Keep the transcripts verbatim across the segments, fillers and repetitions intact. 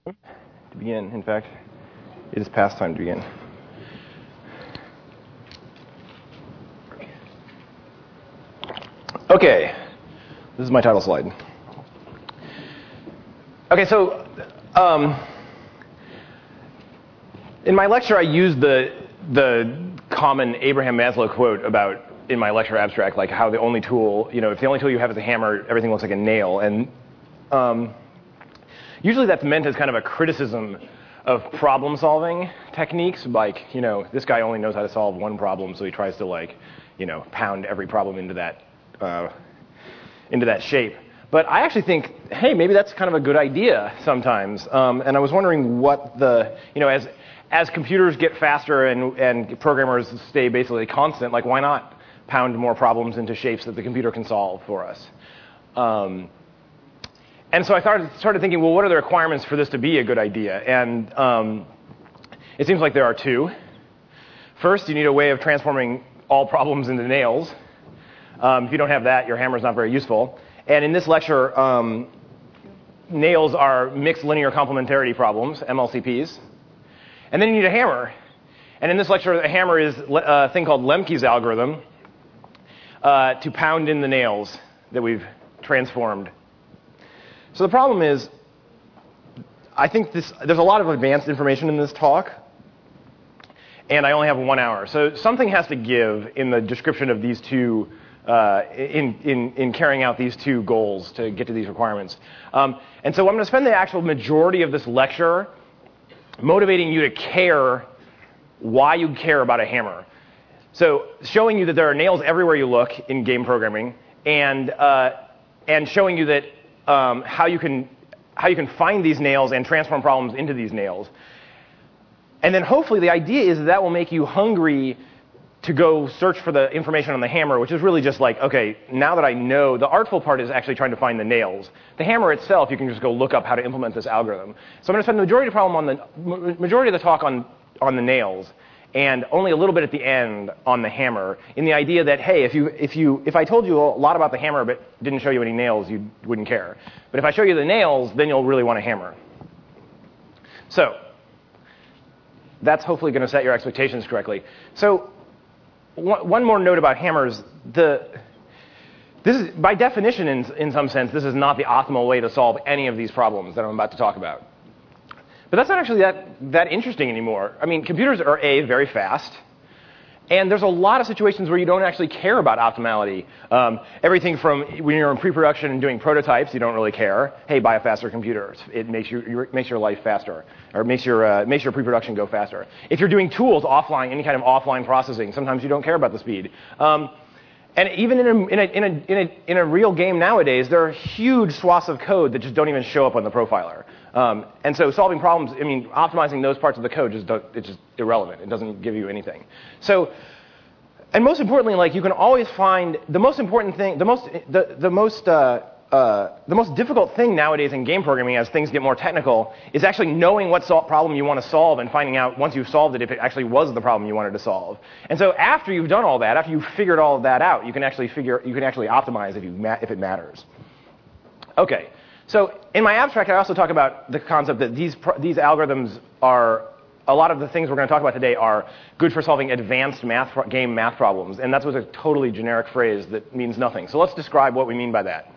To begin, in fact, it is past time to begin. Okay, this is my title slide. Okay, so um, in my lecture, I used the the common Abraham Maslow quote about in my lecture abstract, like how the only tool, you know, if the only tool you have is a hammer, everything looks like a nail, and um, usually that's meant as kind of a criticism of problem-solving techniques, like, you know, this guy only knows how to solve one problem, so he tries to, like, you know, pound every problem into that uh, into that shape. But I actually think, hey, maybe that's kind of a good idea sometimes. Um, and I was wondering what the, you know, as as computers get faster and and programmers stay basically constant, like, why not pound more problems into shapes that the computer can solve for us? Um, And so I started, started thinking, well, what are the requirements for this to be a good idea? And um, it seems like there are two. First, you need a way of transforming all problems into nails. Um, if you don't have that, your hammer's not very useful. And in this lecture, um, nails are mixed linear complementarity problems, M L C Ps. And then you need a hammer. And in this lecture, a hammer is a thing called Lemke's algorithm uh, to pound in the nails that we've transformed. So the problem is, I think this, there's a lot of advanced information in this talk, and I only have one hour. So something has to give in the description of these two, uh, in, in, in carrying out these two goals to get to these requirements. Um, and so I'm going to spend the actual majority of this lecture motivating you to care why you care about a hammer. So showing you that there are nails everywhere you look in game programming, and, uh, and showing you that Um, how you can how you can find these nails and transform problems into these nails. And then hopefully the idea is that, that will make you hungry to go search for the information on the hammer, which is really just like, okay, now that I know, the artful part is actually trying to find the nails. The hammer itself, you can just go look up how to implement this algorithm. So I'm going to spend the majority of the problem on the majority of the talk on on the nails, and only a little bit at the end on the hammer, in the idea that, hey, if you if you if I told you a lot about the hammer but didn't show you any nails, you wouldn't care. But if I show you the nails, then you'll really want a hammer. So that's hopefully going to set your expectations correctly. So one, one more note about hammers: the this is, by definition, in in some sense, this is not the optimal way to solve any of these problems that I'm about to talk about. But that's not actually that, that interesting anymore. I mean, computers are, A, very fast, and there's a lot of situations where you don't actually care about optimality. Um, everything from when you're in pre-production and doing prototypes, you don't really care. Hey, buy a faster computer. It makes, you, it makes your life faster, or makes your, uh, makes your pre-production go faster. If you're doing tools offline, any kind of offline processing, sometimes you don't care about the speed. Um, And even in a, in, a, in, a, in, a, in a real game nowadays, there are huge swaths of code that just don't even show up on the profiler. Um, and so solving problems, I mean, optimizing those parts of the code, just don't, it's just irrelevant. It doesn't give you anything. So, and most importantly, like, you can always find the most important thing, the most, the, the most, uh, uh, the most difficult thing nowadays in game programming, as things get more technical, is actually knowing what sol- problem you want to solve and finding out, once you've solved it, if it actually was the problem you wanted to solve. And so after you've done all that, after you've figured all of that out, you can actually figure, you can actually optimize if you ma- if it matters. Okay, so in my abstract, I also talk about the concept that these pro- these algorithms are, a lot of the things we're going to talk about today are good for solving advanced math pro- game math problems, and that's was a totally generic phrase that means nothing. So let's describe what we mean by that.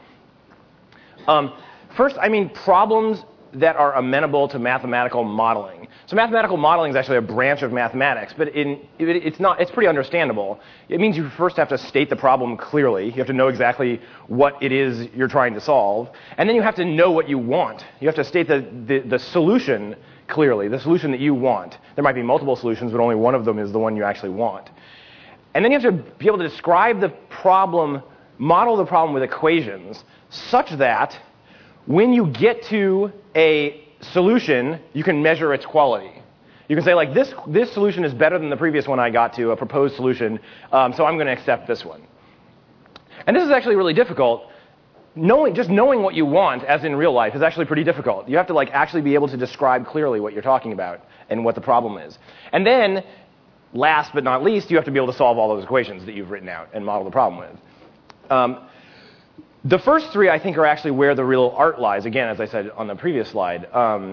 Um, first, I mean problems that are amenable to mathematical modeling. So mathematical modeling is actually a branch of mathematics, but in, it, it's not. It's pretty understandable. It means you first have to state the problem clearly. You have to know exactly what it is you're trying to solve, and then you have to know what you want. You have to state the, the, the solution clearly, the solution that you want. There might be multiple solutions, but only one of them is the one you actually want. And then you have to be able to describe the problem, model the problem with equations, such that when you get to a solution, you can measure its quality. You can say, like, this, this solution is better than the previous one I got to, a proposed solution, um, so I'm going to accept this one. And this is actually really difficult. Knowing, just knowing what you want, as in real life, is actually pretty difficult. You have to, like, actually be able to describe clearly what you're talking about and what the problem is. And then, last but not least, you have to be able to solve all those equations that you've written out and model the problem with. Um, The first three, I think, are actually where the real art lies, again, as I said on the previous slide. Um,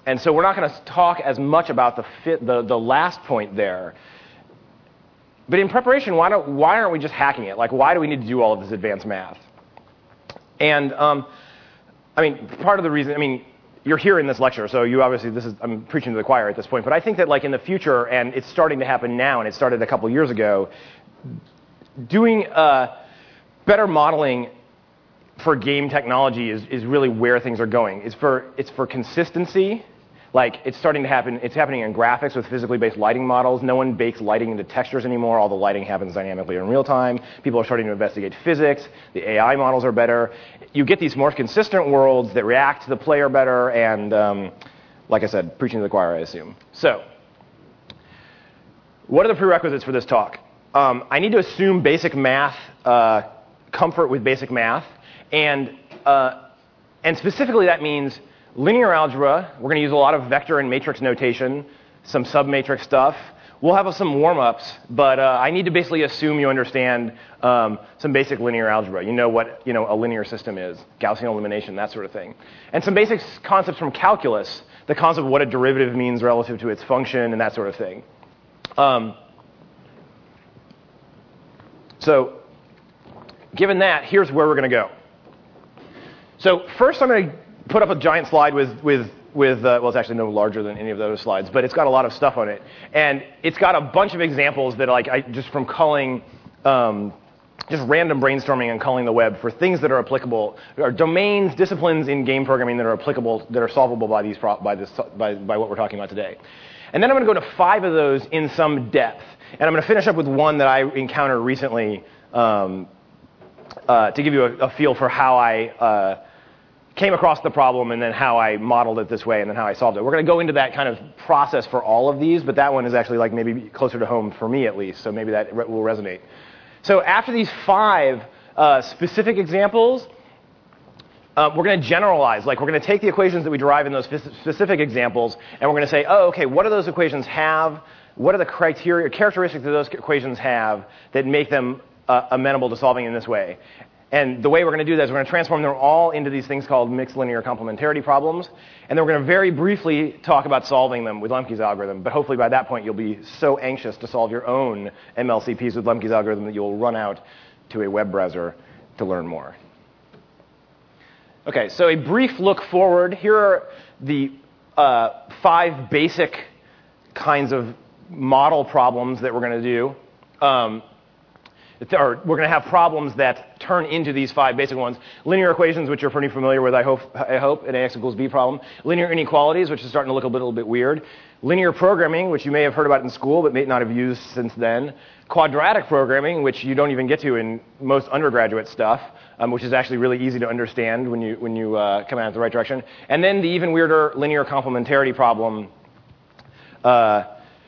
and so we're not going to talk as much about the, fit, the, the last point there. But in preparation, why, don't, why aren't we just hacking it? Like, why do we need to do all of this advanced math? And, um, I mean, part of the reason, I mean, you're here in this lecture, so you obviously, this is, I'm preaching to the choir at this point, but I think that like in the future, and it's starting to happen now, and it started a couple years ago, doing uh, better modeling for game technology is, is really where things are going. It's for, it's for consistency. Like, it's starting to happen, it's happening in graphics with physically based lighting models. No one bakes lighting into textures anymore. All the lighting happens dynamically in real time. People are starting to investigate physics. The A I models are better. You get these more consistent worlds that react to the player better, and um, like I said, preaching to the choir, I assume. So, what are the prerequisites for this talk? Um, I need to assume basic math, uh, comfort with basic math, and, uh, and specifically that means linear algebra. We're going to use a lot of vector and matrix notation, some submatrix stuff. We'll have some warm-ups, but uh, I need to basically assume you understand um, some basic linear algebra. You know what you know a linear system is, Gaussian elimination, that sort of thing. And some basic concepts from calculus, the concept of what a derivative means relative to its function and that sort of thing. Um, so given that, here's where we're going to go. So first I'm going to put up a giant slide with, with, with uh, well, it's actually no larger than any of those slides, but it's got a lot of stuff on it. And it's got a bunch of examples that, like, I just from culling, um, just random brainstorming and culling the web for things that are applicable, or domains, disciplines in game programming that are applicable, that are solvable by, these, by, this, by, by what we're talking about today. And then I'm going to go to five of those in some depth. And I'm going to finish up with one that I encountered recently um, uh, to give you a, a feel for how I uh, came across the problem and then how I modeled it this way and then how I solved it. We're going to go into that kind of process for all of these, but that one is actually like maybe closer to home for me at least, so maybe that re- will resonate. So after these five uh, specific examples, uh, we're going to generalize. Like, we're going to take the equations that we derive in those specific examples, and we're going to say, oh, okay, what do those equations have? What are the criteria, characteristics that those equations have that make them uh, amenable to solving in this way? And the way we're going to do that is we're going to transform them all into these things called mixed linear complementarity problems. And then we're going to very briefly talk about solving them with Lemke's algorithm. But hopefully by that point you'll be so anxious to solve your own M L C Ps with Lemke's algorithm that you'll run out to a web browser to learn more. Okay, so a brief look forward. Here are the uh, five basic kinds of model problems that we're going to do. Um, Or we're going to have problems that turn into these five basic ones. Linear equations, which you're pretty familiar with, I hope, I hope, an A X equals B problem. Linear inequalities, which is starting to look a little bit weird. Linear programming, which you may have heard about in school, but may not have used since then. Quadratic programming, which you don't even get to in most undergraduate stuff, um, which is actually really easy to understand when you, when you uh, come out in the right direction. And then the even weirder linear complementarity problem, uh,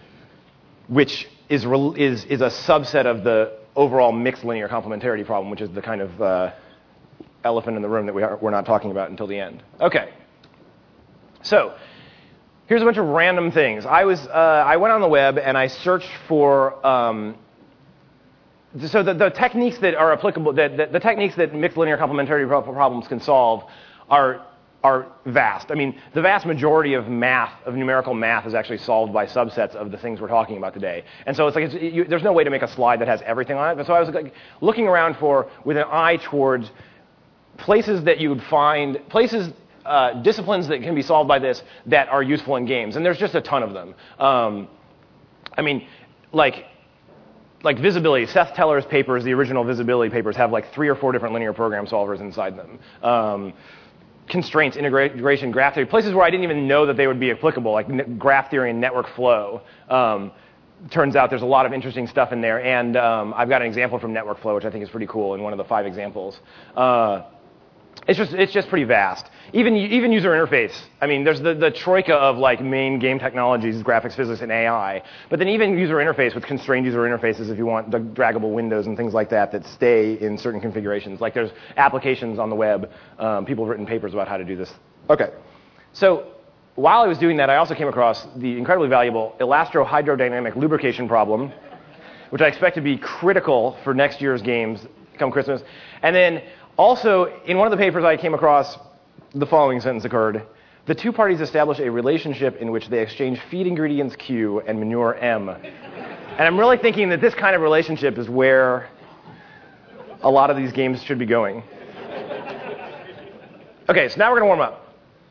which is, is, is a subset of the overall mixed linear complementarity problem, which is the kind of uh, elephant in the room that we are, we're not talking about until the end. Okay. So here's a bunch of random things. I was uh, I went on the web and I searched for um, so the, the techniques that are applicable, that, that the techniques that mixed linear complementarity problems can solve are are vast. I mean, the vast majority of math, of numerical math, is actually solved by subsets of the things we're talking about today. And so it's like, it's, you, there's no way to make a slide that has everything on it. But so I was like, looking around for, with an eye towards places that you would find, places, uh, disciplines that can be solved by this that are useful in games. And there's just a ton of them. Um, I mean, like, like visibility. Seth Teller's papers, the original visibility papers, have like three or four different linear program solvers inside them. Um, constraints, integration, graph theory, places where I didn't even know that they would be applicable, like graph theory and network flow. Um, turns out there's a lot of interesting stuff in there, and um, I've got an example from network flow, which I think is pretty cool in one of the five examples. Uh, it's just it's just pretty vast. Even even user interface. I mean, there's the, the troika of like main game technologies, graphics, physics, and A I. But then even user interface with constrained user interfaces, if you want the draggable windows and things like that that stay in certain configurations. Like there's applications on the web. Um, people have written papers about how to do this. Okay. So while I was doing that, I also came across the incredibly valuable elastro-hydrodynamic lubrication problem, which I expect to be critical for next year's games come Christmas. And then also, in one of the papers I came across, the following sentence occurred. The two parties establish a relationship in which they exchange feed ingredients Q and manure M. And I'm really thinking that this kind of relationship is where a lot of these games should be going. Okay, so now we're going to warm up.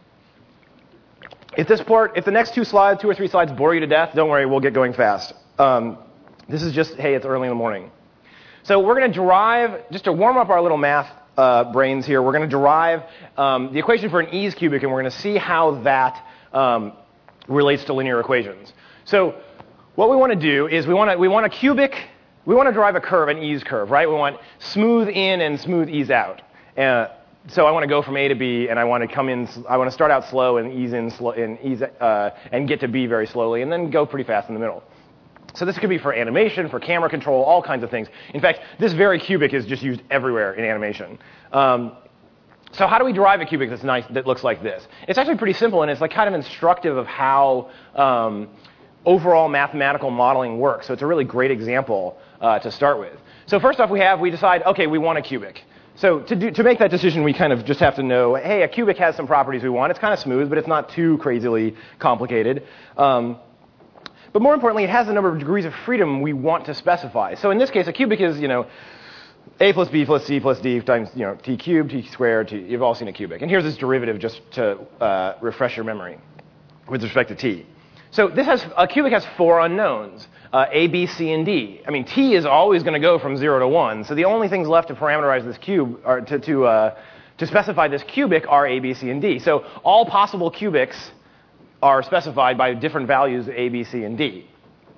If this part, if the next two slides, two or three slides bore you to death, don't worry, we'll get going fast. Um, this is just, hey, it's early in the morning. So we're going to derive, just to warm up our little math uh, brains here, we're going to derive um, the equation for an ease cubic, and we're going to see how that um, relates to linear equations. So what we want to do is we want to we want a cubic, we want to derive a curve, an ease curve, right? We want smooth in and smooth ease out. Uh, so I want to go from A to B, and I want to come in, I want to start out slow and ease in, slow, and ease uh, and get to B very slowly, and then go pretty fast in the middle. So this could be for animation, for camera control, all kinds of things. In fact, this very cubic is just used everywhere in animation. Um, so how do we derive a cubic that's nice, that looks like this? It's actually pretty simple, and it's like kind of instructive of how um, overall mathematical modeling works. So it's a really great example uh, to start with. So first off, we have, we decide, okay, we want a cubic. So to, do, to make that decision, we kind of just have to know, hey, a cubic has some properties we want. It's kind of smooth, but it's not too crazily complicated. Um, But more importantly, it has a number of degrees of freedom we want to specify. So in this case, a cubic is, you know, a plus b plus c plus d times, you know, t cubed, t squared. T, you've all seen a cubic. And here's this derivative just to uh, refresh your memory with respect to t. So this has, a cubic has four unknowns, uh, a, b, c, and d. I mean, t is always going to go from zero to one. So the only things left to parameterize this cube, or to, to, uh, to specify this cubic are a, b, c, and d. So all possible cubics are specified by different values A, B, C, and D.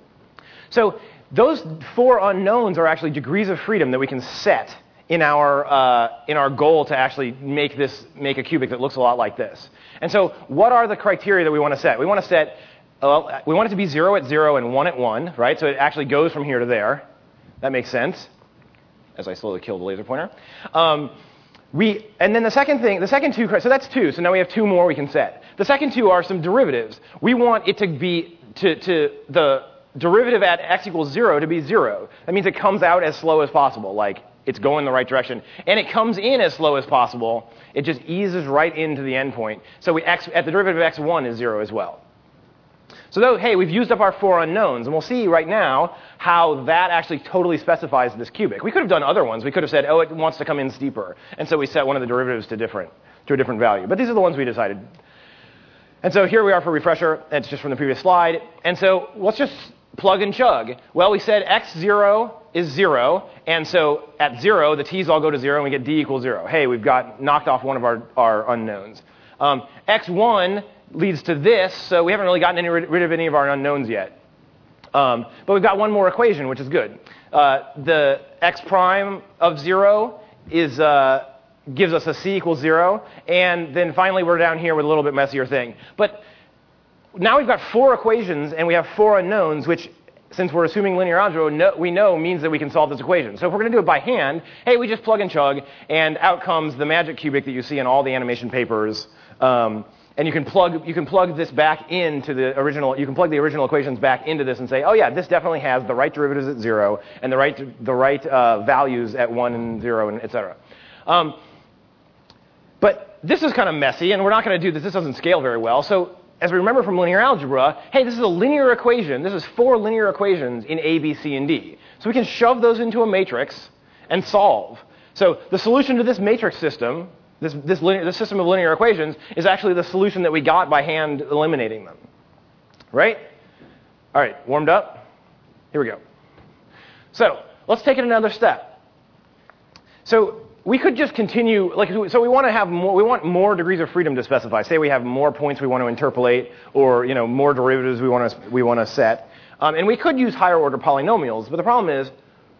So those four unknowns are actually degrees of freedom that we can set in our uh, in our goal to actually make this make a cubic that looks a lot like this. And so what are the criteria that we want to set? We want to set uh, we want it to be zero at zero and one at one, right? So it actually goes from here to there. That makes sense. As I slowly kill the laser pointer. Um, We, and then the second thing, the second two, so that's two, so now we have two more we can set. The second two are some derivatives. We want it to be, to, to the derivative at x equals zero to be zero. That means it comes out as slow as possible, like it's going the right direction. And it comes in as slow as possible. It just eases right into the endpoint. So we x, at the derivative of x one is zero as well. So though, hey, we've used up our four unknowns, and we'll see right now how that actually totally specifies this cubic. We could have done other ones. We could have said, oh, it wants to come in steeper. And so we set one of the derivatives to different, to a different value. But these are the ones we decided. And so here we are for refresher. It's just from the previous slide. And so let's just plug and chug. Well, we said x zero is zero. And so at zero, the t's all go to zero, and we get d equals zero. Hey, we've got knocked off one of our, our unknowns. Um, x one leads to this, so we haven't really gotten any, rid of any of our unknowns yet. Um, but we've got one more equation, which is good. Uh, the x prime of zero is, uh, gives us a c equals zero. And then finally, we're down here with a little bit messier thing. But now we've got four equations, and we have four unknowns, which, since we're assuming linear algebra, no, we know means that we can solve this equation. So if we're going to do it by hand, hey, we just plug and chug, and out comes the magic cubic that you see in all the animation papers. Um, And you can plug you can plug this back into the original. You can plug the original equations back into this and say, oh yeah, this definitely has the right derivatives at zero and the right the right uh, values at one and zero and et cetera. Um, but this is kind of messy, and we're not going to do this. This doesn't scale very well. So as we remember from linear algebra, hey, this is a linear equation. This is four linear equations in A, B, C, and D. So we can shove those into a matrix and solve. So the solution to this matrix system. This, this, linear, this system of linear equations is actually the solution that we got by hand eliminating them. Right? All right, warmed up? Here we go. So let's take it another step. So we could just continue, like, so we want to have more, we want more degrees of freedom to specify. Say we have more points we want to interpolate, or, you know, more derivatives we want to, we want to set. Um, and we could use higher order polynomials, but the problem is,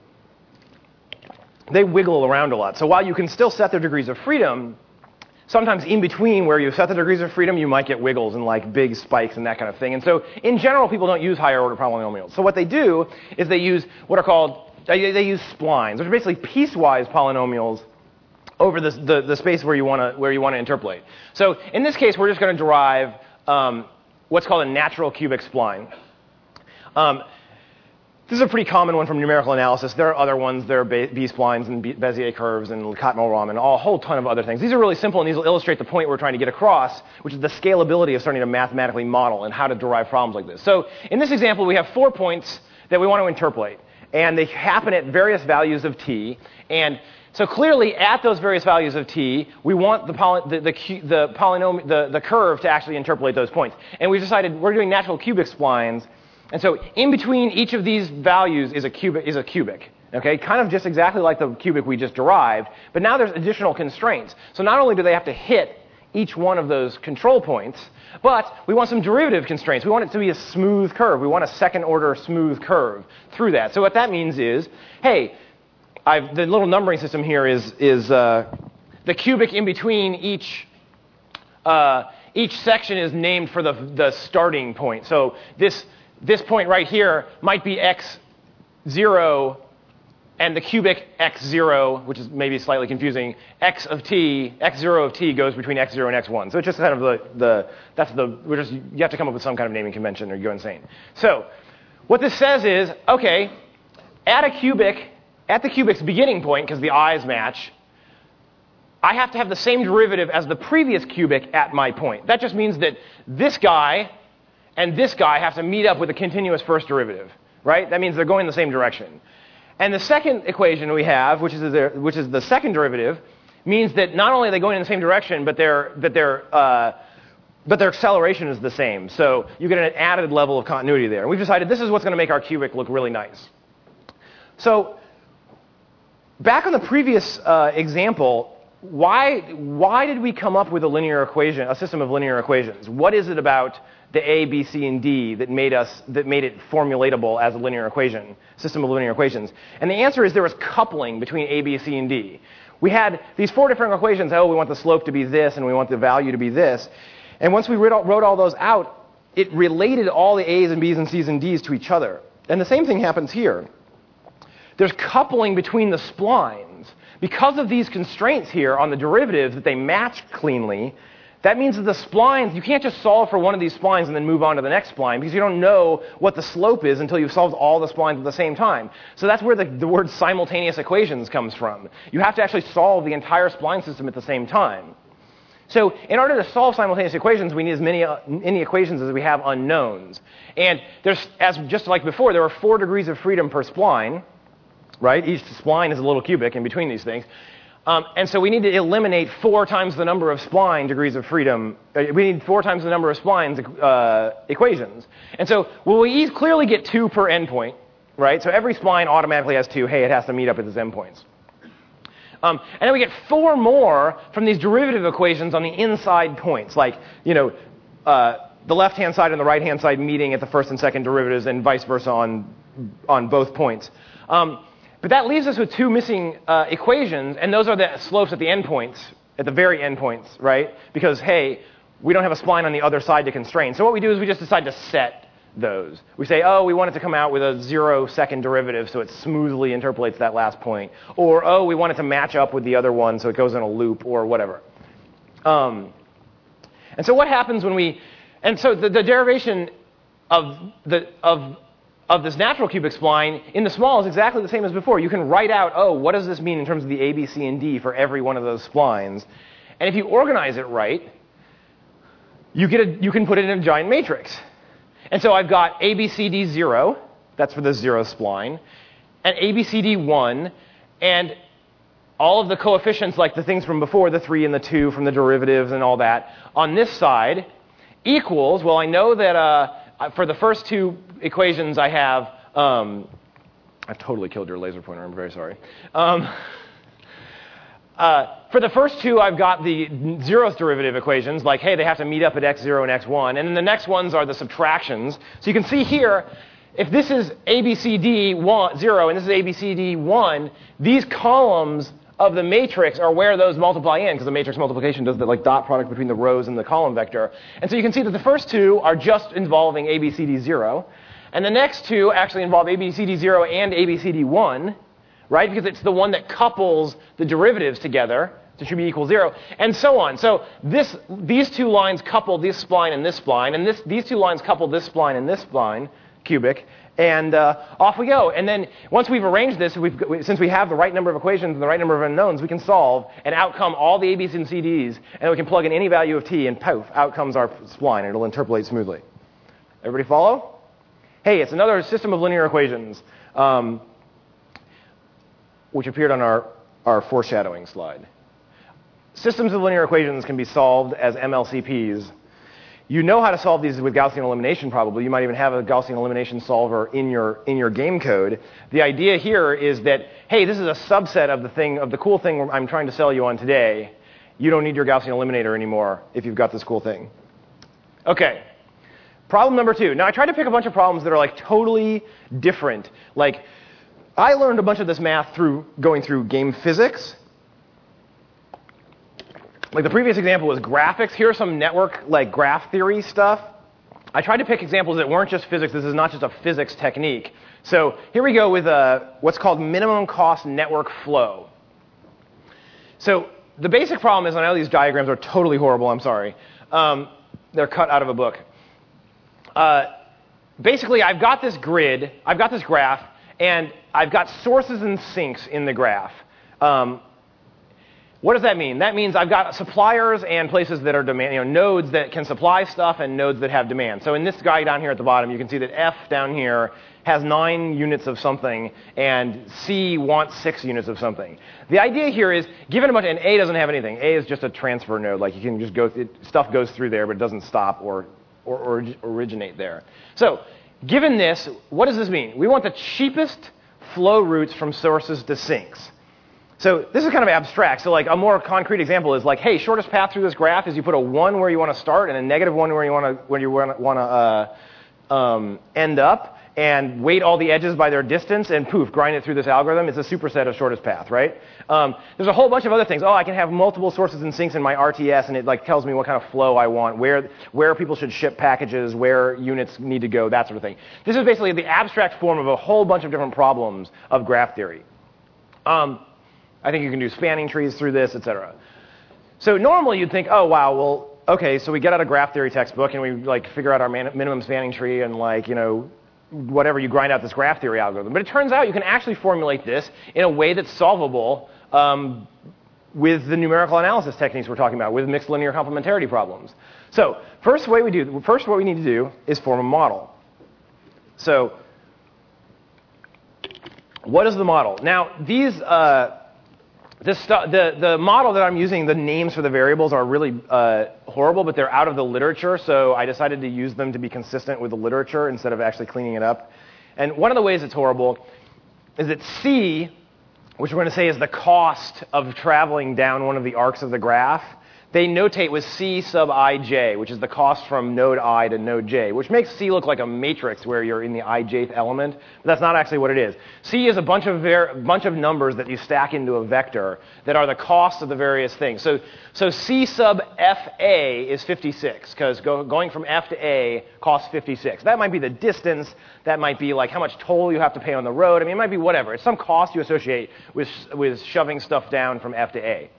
they wiggle around a lot. So while you can still set their degrees of freedom, sometimes in between where you set the degrees of freedom, you might get wiggles and like big spikes and that kind of thing. And so in general, people don't use higher order polynomials. So what they do is they use what are called, they use splines, which are basically piecewise polynomials over this, the, the space where you want to where you want to interpolate. So in this case, we're just going to derive um, what's called a natural cubic spline. Um, This is a pretty common one from numerical analysis. There are other ones. There are B-splines and Bezier curves and Catmull-Raman and all, a whole ton of other things. These are really simple, and these will illustrate the point we're trying to get across, which is the scalability of starting to mathematically model and how to derive problems like this. So in this example, we have four points that we want to interpolate, and they happen at various values of t. And so clearly, at those various values of t, we want the, poly, the, the, the, polynomial, the, the curve to actually interpolate those points. And we've decided we're doing natural cubic splines. And so in between each of these values is a cubic, is a cubic, okay? Kind of just exactly like the cubic we just derived, but now there's additional constraints. So not only do they have to hit each one of those control points, but we want some derivative constraints. We want it to be a smooth curve. We want a second-order smooth curve through that. So what that means is, hey, I've, the little numbering system here is, is uh, the cubic in between each uh, each section is named for the, the starting point. So this This point right here might be x zero, and the cubic x zero, which is maybe slightly confusing, x of t, x zero of t goes between x zero and x one. So it's just kind of the, the that's the, we're just, you have to come up with some kind of naming convention or you go insane. So what this says is, okay, at a cubic, at the cubic's beginning point, because the eyes match, I have to have the same derivative as the previous cubic at my point. That just means that this guy and this guy have to meet up with a continuous first derivative, right? That means they're going in the same direction. And the second equation we have, which is the, which is the second derivative, means that not only are they going in the same direction, but their, but their, uh, but their acceleration is the same. So you get an added level of continuity there. And we've decided this is what's going to make our cubic look really nice. So back on the previous uh, example, why, why did we come up with a linear equation, a system of linear equations? What is it about the A, B, C, and D that made us that made it formulatable as a linear equation, system of linear equations? And the answer is there was coupling between A, B, C, and D. We had these four different equations. Oh, we want the slope to be this, and we want the value to be this. And once we wrote all, wrote all those out, it related all the A's and B's and C's and D's to each other. And the same thing happens here. There's coupling between the splines. Because of these constraints here on the derivatives that they match cleanly, that means that the splines, you can't just solve for one of these splines and then move on to the next spline because you don't know what the slope is until you've solved all the splines at the same time. So that's where the, the word simultaneous equations comes from. You have to actually solve the entire spline system at the same time. So in order to solve simultaneous equations, we need as many, uh, many equations as we have unknowns. And there's, as just like before, there are four degrees of freedom per spline, right? Each spline is a little cubic in between these things. Um, and so we need to eliminate four times the number of spline degrees of freedom. Uh, we need four times the number of splines uh, equations. And so well, we clearly get two per endpoint, right? So every spline automatically has two. Hey, it has to meet up at its endpoints. Um, and then we get four more from these derivative equations on the inside points, like, you know, uh, the left-hand side and the right-hand side meeting at the first and second derivatives and vice versa on, on both points. Um, But that leaves us with two missing uh, equations, and those are the slopes at the endpoints, at the very endpoints, right? Because, hey, we don't have a spline on the other side to constrain. So what we do is we just decide to set those. We say, oh, we want it to come out with a zero-second derivative so it smoothly interpolates that last point. Or, oh, we want it to match up with the other one so it goes in a loop or whatever. Um, and so what happens when we... And so the, the derivation of the... of of this natural cubic spline in the small is exactly the same as before. You can write out, oh, what does this mean in terms of the A, B, C, and D for every one of those splines? And if you organize it right, you, get a, you can put it in a giant matrix. And so I've got A, B, C, D, zero. That's for the zero spline. And A, B, C, D, one. And all of the coefficients, like the things from before, the three and the two from the derivatives and all that, on this side equals, well, I know that... Uh, For the first two equations I have, um, I've totally killed your laser pointer, I'm very sorry. Um, uh, for the first two, I've got the zeroth derivative equations, like, hey, they have to meet up at x zero and x one. And then the next ones are the subtractions. So you can see here, if this is A, B, C, D, one, zero, and this is A, B, C, D, one, these columns of the matrix are where those multiply in, because the matrix multiplication does the like dot product between the rows and the column vector. And so you can see that the first two are just involving A, B, C, D, zero. And the next two actually involve A, B, C, D, zero and A, B, C, D, one, right? Because it's the one that couples the derivatives together. So it should be equal zero, and so on. So this, these two lines couple this spline and this spline, and this, these two lines couple this spline and this spline, cubic, And uh, off we go. And then once we've arranged this, we've, since we have the right number of equations and the right number of unknowns, we can solve and out come all the A, B's, and C, D's, and we can plug in any value of t, and poof, out comes our spline, and it'll interpolate smoothly. Everybody follow? Hey, it's another system of linear equations, um, which appeared on our, our foreshadowing slide. Systems of linear equations can be solved as M L C Ps. You know how to solve these with Gaussian elimination, probably. You might even have a Gaussian elimination solver in your, in your game code. The idea here is that, hey, this is a subset of the thing, of the cool thing I'm trying to sell you on today. You don't need your Gaussian eliminator anymore if you've got this cool thing. OK. Problem number two. Now, I tried to pick a bunch of problems that are like totally different. Like, I learned a bunch of this math through going through game physics. Like the previous example was graphics. Here's some network, like graph theory stuff. I tried to pick examples that weren't just physics. This is not just a physics technique. So here we go with uh, what's called minimum cost network flow. So the basic problem is, I know these diagrams are totally horrible. I'm sorry. Um, they're cut out of a book. Uh, basically, I've got this grid. I've got this graph. And I've got sources and sinks in the graph. Um, What does that mean? That means I've got suppliers and places that are demand, you know, nodes that can supply stuff and nodes that have demand. So in this guy down here at the bottom, you can see that F down here has nine units of something, and C wants six units of something. The idea here is, given a bunch, and A doesn't have anything. A is just a transfer node. Like you can just go, it, stuff goes through there, but it doesn't stop or, or, or originate there. So given this, what does this mean? We want the cheapest flow routes from sources to sinks. So this is kind of abstract. So like a more concrete example is like, hey, shortest path through this graph is you put a one where you want to start and a negative one where you want to where you want to, want to uh, um, end up, and weight all the edges by their distance, and poof, grind it through this algorithm. It's a superset of shortest path, right? Um, there's a whole bunch of other things. Oh, I can have multiple sources and sinks in my R T S, and it like tells me what kind of flow I want, where where people should ship packages, where units need to go, that sort of thing. This is basically the abstract form of a whole bunch of different problems of graph theory. Um, I think you can do spanning trees through this, et cetera. So normally you'd think, oh, wow, well, OK, so we get out a graph theory textbook, and we like figure out our man minimum spanning tree, and like, you know, whatever, you grind out this graph theory algorithm. But it turns out you can actually formulate this in a way that's solvable um, with the numerical analysis techniques we're talking about, with mixed linear complementarity problems. So first way we do, first what we need to do is form a model. So what is the model? Now, these... Uh, This the, the model that I'm using, the names for the variables are really uh, horrible, but they're out of the literature, so I decided to use them to be consistent with the literature instead of actually cleaning it up. And one of the ways it's horrible is that C, which we're going to say is the cost of traveling down one of the arcs of the graph, they notate with C sub ij, which is the cost from node I to node j, which makes C look like a matrix where you're in the ijth element, but that's not actually what it is. C is a bunch of var bunch of numbers that you stack into a vector that are the cost of the various things. So, so C sub fa is fifty-six, because go, going from F to A costs fifty-six. That might be the distance. That might be like how much toll you have to pay on the road. I mean, it might be whatever. It's some cost you associate with, with shoving stuff down from F to A.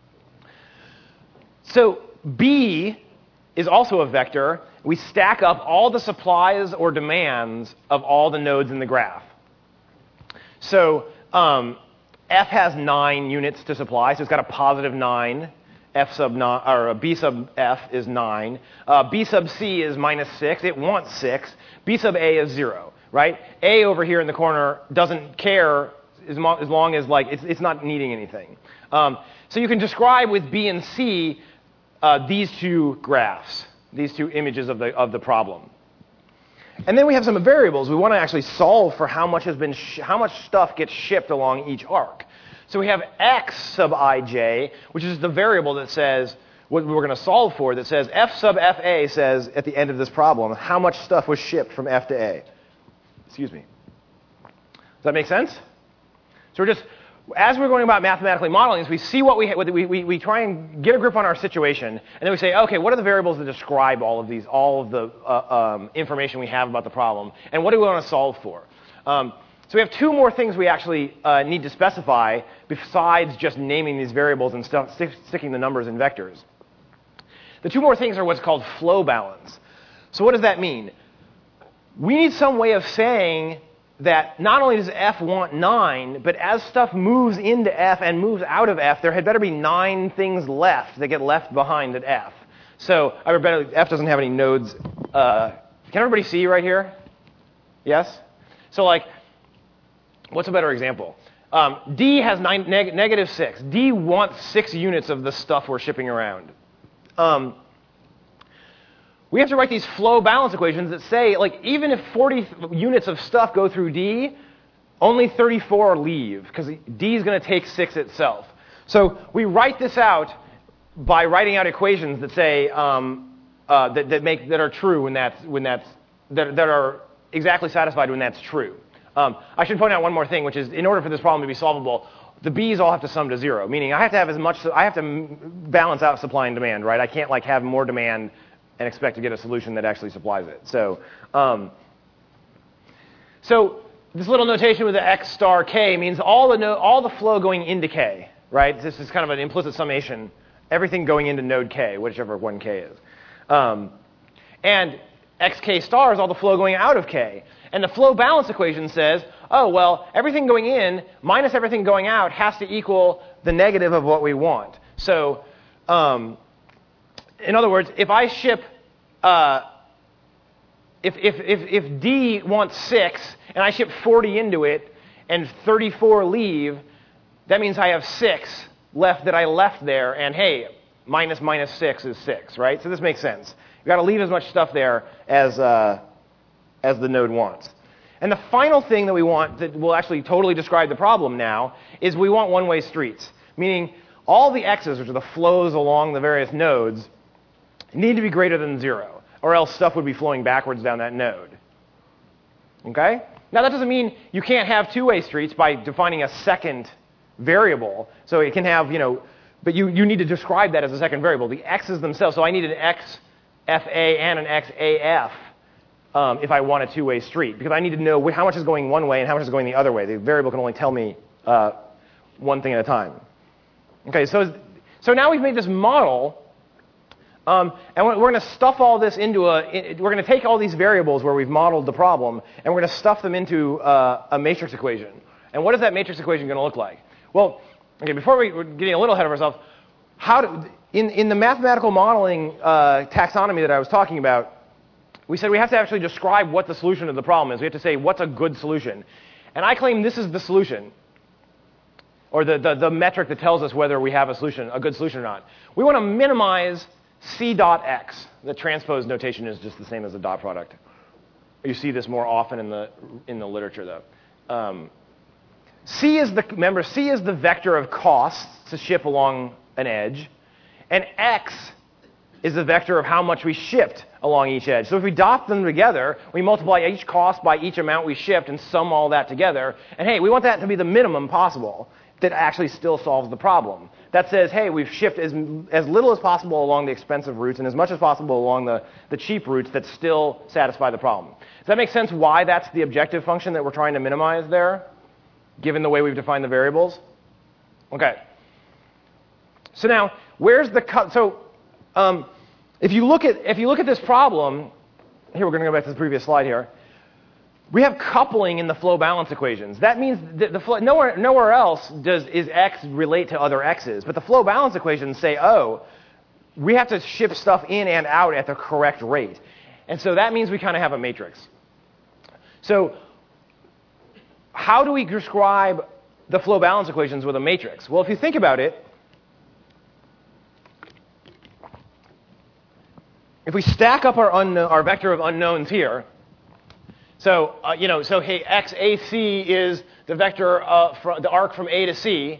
So B is also a vector. We stack up all the supplies or demands of all the nodes in the graph. So um, F has nine units to supply, so it's got a positive nine. F sub nine, or B sub F is nine. Uh, B sub C is minus six. It wants six. B sub A is zero, right? A over here in the corner doesn't care as, mo as long as like it's, it's not needing anything. Um, so you can describe with B and C Uh, these two graphs, these two images of the, of the problem. And then we have some variables. We want to actually solve for how much has been sh how much stuff gets shipped along each arc. So we have x sub ij, which is the variable that says, what we're going to solve for, that says f sub fa says at the end of this problem how much stuff was shipped from F to A. Excuse me. Does that make sense? So we're just, as we're going about mathematically modeling this, we see what we, we, we, we try and get a grip on our situation, and then we say, okay, what are the variables that describe all of these, all of the uh, um, information we have about the problem, and what do we want to solve for? Um, so we have two more things we actually uh, need to specify besides just naming these variables and st st sticking the numbers in vectors. The two more things are what's called flow balance. So what does that mean? we need some way of saying that not only does F want nine, but as stuff moves into F and moves out of F, there had better be nine things left that get left behind at F. So I better, F doesn't have any nodes. Uh, can everybody see right here? Yes? So like, what's a better example? Um, D has nine, neg negative six. D wants six units of the stuff we're shipping around. Um, we have to write these flow balance equations that say, like, even if forty units of stuff go through D, only thirty-four leave, because D is going to take six itself. So we write this out by writing out equations that say um, uh, that, that make that are true when that's when that's that, that are exactly satisfied when that's true. Um, I should point out one more thing, which is in order for this problem to be solvable, the B's all have to sum to zero, meaning I have to have as much. I have to balance out supply and demand, right? I can't like have more demand and expect to get a solution that actually supplies it. So, um, so this little notation with the x star k means all the no, all the flow going into k, right? This is kind of an implicit summation. Everything going into node k, whichever one k is, um, and xk star is all the flow going out of k. And the flow balance equation says, oh well, everything going in minus everything going out has to equal the negative of what we want. So. Um, In other words, if I ship, uh, if, if, if, if D wants six, and I ship forty into it, and thirty-four leave, that means I have six left that I left there, and hey, minus minus six is six, right? So this makes sense. You've got to leave as much stuff there as, uh, as the node wants. And the final thing that we want that will actually totally describe the problem now is we want one-way streets, meaning all the x's, which are the flows along the various nodes, need to be greater than zero, or else stuff would be flowing backwards down that node. Okay? Now that doesn't mean you can't have two-way streets by defining a second variable. So it can have, you know, but you, you need to describe that as a second variable. The x's themselves, so I need an x F A and an x A F um, if I want a two-way street, because I need to know how much is going one way and how much is going the other way. The variable can only tell me uh, one thing at a time. Okay, so, so now we've made this model. Um, and we're going to stuff all this into a, we're going to take all these variables where we've modeled the problem, and we're going to stuff them into uh, a matrix equation. And what is that matrix equation going to look like? Well, okay, before we, we're getting a little ahead of ourselves, how do, in, in the mathematical modeling uh, taxonomy that I was talking about, we said we have to actually describe what the solution of the problem is. We have to say what's a good solution. And I claim this is the solution, or the, the, the metric that tells us whether we have a solution, a good solution or not. We want to minimize C dot x. The transpose notation is just the same as the dot product. You see this more often in the in the literature, though. Um, C is the remember C is the vector of costs to ship along an edge, and x is the vector of how much we shipped along each edge. So if we dot them together, we multiply each cost by each amount we shipped and sum all that together. And hey, we want that to be the minimum possible that actually still solves the problem. That says, hey, we've shipped as, as little as possible along the expensive routes and as much as possible along the, the cheap routes that still satisfy the problem. Does that make sense why that's the objective function that we're trying to minimize there, given the way we've defined the variables? Okay. So now, where's the cut? So um, if you look at if you look at this problem, here we're going to go back to the previous slide here. We have coupling in the flow balance equations. That means that the flow, nowhere, nowhere else does is x relate to other x's. But the flow balance equations say, oh, we have to ship stuff in and out at the correct rate. And so that means we kind of have a matrix. So how do we describe the flow balance equations with a matrix? Well, if you think about it, if we stack up our, unknown, our vector of unknowns here, so, uh, you know, so hey, x A C is the vector, uh, from the arc from A to C,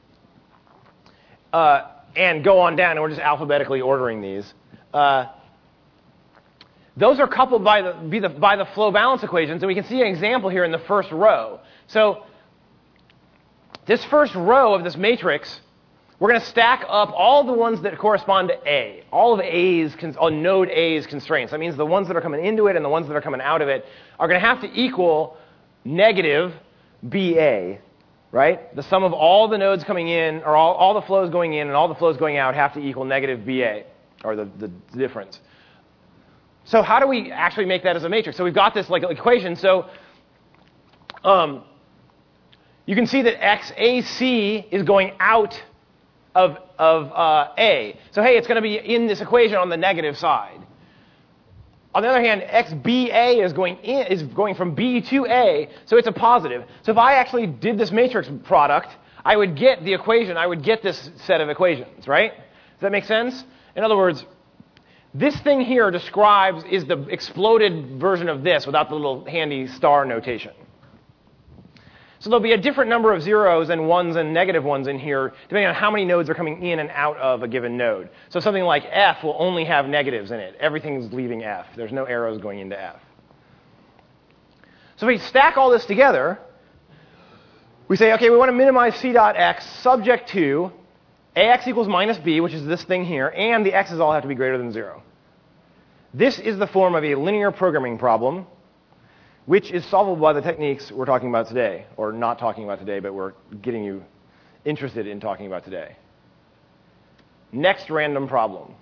uh, and go on down, and we're just alphabetically ordering these. Uh, those are coupled by the, be the, by the flow balance equations, and we can see an example here in the first row. So this first row of this matrix, we're going to stack up all the ones that correspond to A, all of A's, all node A's constraints. That means the ones that are coming into it and the ones that are coming out of it are going to have to equal negative B A, right? The sum of all the nodes coming in, or all, all the flows going in and all the flows going out have to equal negative B A, or the, the difference. So how do we actually make that as a matrix? So we've got this like equation. So um, you can see that X A C is going out of, of uh, A. So hey, it's going to be in this equation on the negative side. On the other hand, X B A is going in, is going from B to A, so it's a positive. So if I actually did this matrix product, I would get the equation, I would get this set of equations, right? Does that make sense? In other words, this thing here describes, is the exploded version of this without the little handy star notation. So there'll be a different number of zeros and ones and negative ones in here, depending on how many nodes are coming in and out of a given node. So something like F will only have negatives in it. Everything's leaving F. There's no arrows going into F. So if we stack all this together, we say, OK, we want to minimize C dot X subject to A X equals minus B, which is this thing here, and the X's all have to be greater than zero. This is the form of a linear programming problem, which is solvable by the techniques we're talking about today, or not talking about today, but we're getting you interested in talking about today. Next random problem.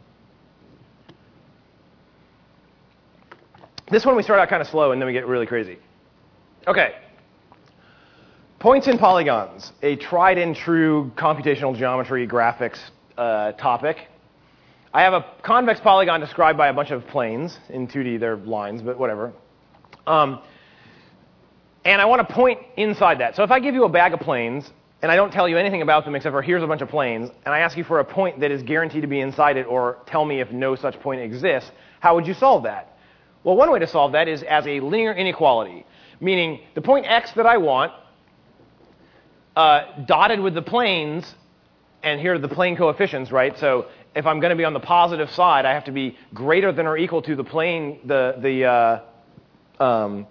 This one we start out kind of slow, and then we get really crazy. OK. Points and polygons, a tried and true computational geometry graphics uh, topic. I have a convex polygon described by a bunch of planes. In two D, they're lines, but whatever. Um, and I want to point inside that. So if I give you a bag of planes, and I don't tell you anything about them except for here's a bunch of planes, and I ask you for a point that is guaranteed to be inside it, or tell me if no such point exists, how would you solve that? Well, one way to solve that is as a linear inequality, meaning the point X that I want, uh, dotted with the planes, and here are the plane coefficients, right? So if I'm going to be on the positive side, I have to be greater than or equal to the plane, the, the, uh, Um,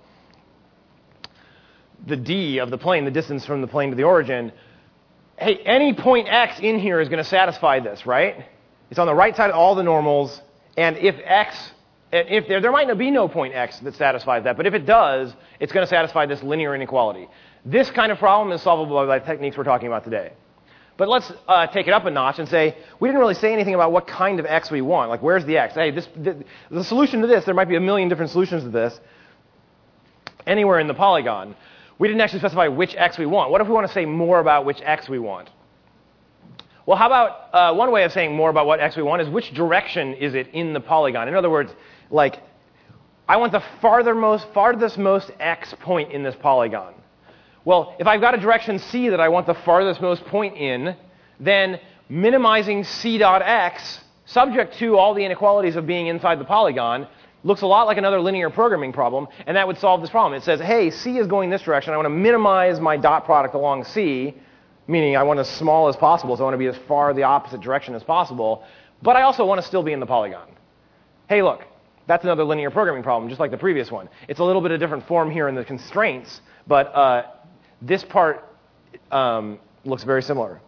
the d of the plane, the distance from the plane to the origin. Hey, any point x in here is going to satisfy this, right? It's on the right side of all the normals, and if x, if there, there might not be no point x that satisfies that, but if it does, it's going to satisfy this linear inequality. This kind of problem is solvable by the techniques we're talking about today. But let's uh, take it up a notch and say, we didn't really say anything about what kind of x we want. Like, where's the x? Hey, this, the, the solution to this, there might be a million different solutions to this, anywhere in the polygon. We didn't actually specify which x we want. What if we want to say more about which x we want? Well, how about uh, one way of saying more about what x we want is which direction is it in the polygon? In other words, like, I want the farthermost, farthest most x point in this polygon. Well, if I've got a direction c that I want the farthest most point in, then minimizing c dot x, subject to all the inequalities of being inside the polygon, looks a lot like another linear programming problem, and that would solve this problem. It says, hey, C is going this direction. I want to minimize my dot product along C, meaning I want as small as possible, so I want to be as far the opposite direction as possible, but I also want to still be in the polygon. Hey, look, that's another linear programming problem, just like the previous one. It's a little bit of different form here in the constraints, but uh, this part um, looks very similar.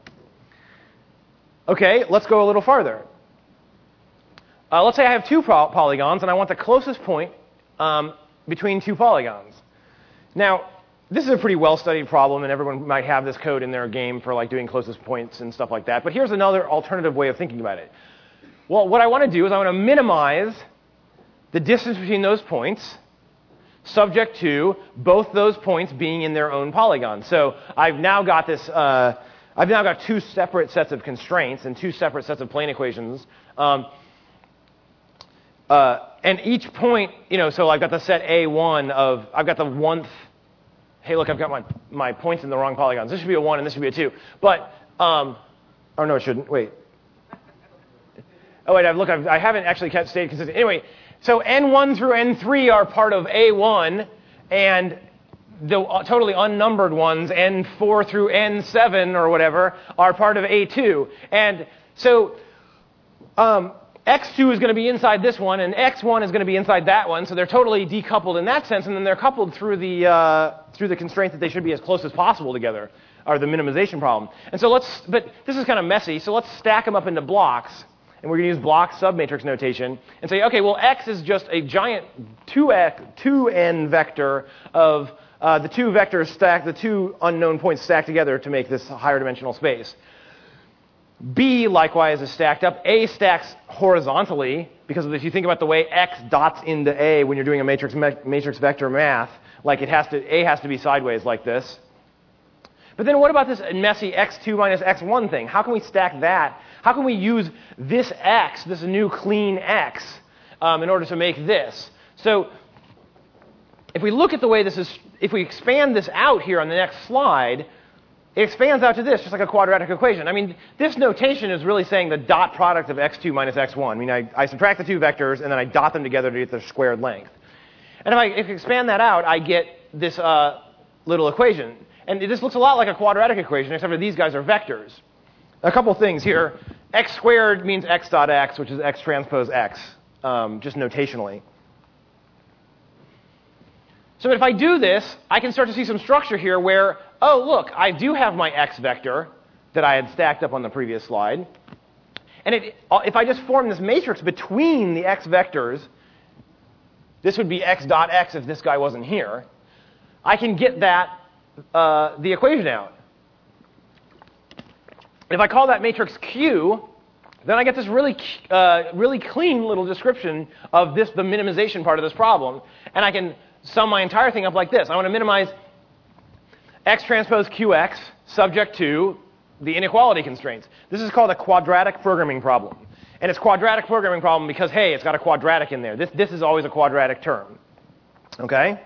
OK, let's go a little farther. Uh, let's say I have two polygons, and I want the closest point um, between two polygons. Now, this is a pretty well-studied problem, and everyone might have this code in their game for like doing closest points and stuff like that. But here's another alternative way of thinking about it. Well, what I want to do is I want to minimize the distance between those points, subject to both those points being in their own polygon. So I've now got this. Uh, I've now got two separate sets of constraints and two separate sets of plane equations. Um, Uh, and each point, you know, so I've got the set A one of, I've got the one, hey, look, I've got my, my points in the wrong polygons. This should be a one and this should be a two. But, um, oh, no, it shouldn't. Wait. Oh, wait, I've, look, I've, I haven't actually kept stayed consistent. Anyway, so N one through N three are part of A one, and the totally unnumbered ones, N four through N seven or whatever, are part of A two. And so, um, X two is going to be inside this one, and X one is going to be inside that one, so they're totally decoupled in that sense, and then they're coupled through the, uh, through the constraint that they should be as close as possible together, or the minimization problem. And so let's, but this is kind of messy, so let's stack them up into blocks, and we're going to use block submatrix notation, and say, okay, well, X is just a giant two N vector of uh, the two vectors stacked, the two unknown points stacked together to make this higher dimensional space. B, likewise, is stacked up. A stacks horizontally because if you think about the way X dots into A when you're doing a matrix matrix vector math, like it has to, A has to be sideways like this. But then what about this messy x two minus x one thing? How can we stack that? How can we use this x, this new clean x, um, in order to make this? So if we look at the way this is, if we expand this out here on the next slide, it expands out to this, just like a quadratic equation. I mean, this notation is really saying the dot product of x two minus x one. I mean, I, I subtract the two vectors, and then I dot them together to get their squared length. And if I, if I expand that out, I get this uh, little equation. And this looks a lot like a quadratic equation, except for these guys are vectors. A couple things here. X squared means x dot x, which is x transpose x, um, just notationally. So if I do this, I can start to see some structure here where, oh, look, I do have my x vector that I had stacked up on the previous slide. And it, if I just form this matrix between the x vectors, this would be x dot x if this guy wasn't here, I can get that, uh, the equation out. If I call that matrix Q, then I get this really, uh, really clean little description of this, the minimization part of this problem. And I can sum my entire thing up like this. I want to minimize x transpose qx subject to the inequality constraints. This is called a quadratic programming problem. And it's quadratic programming problem because, hey, it's got a quadratic in there. This, this is always a quadratic term. Okay?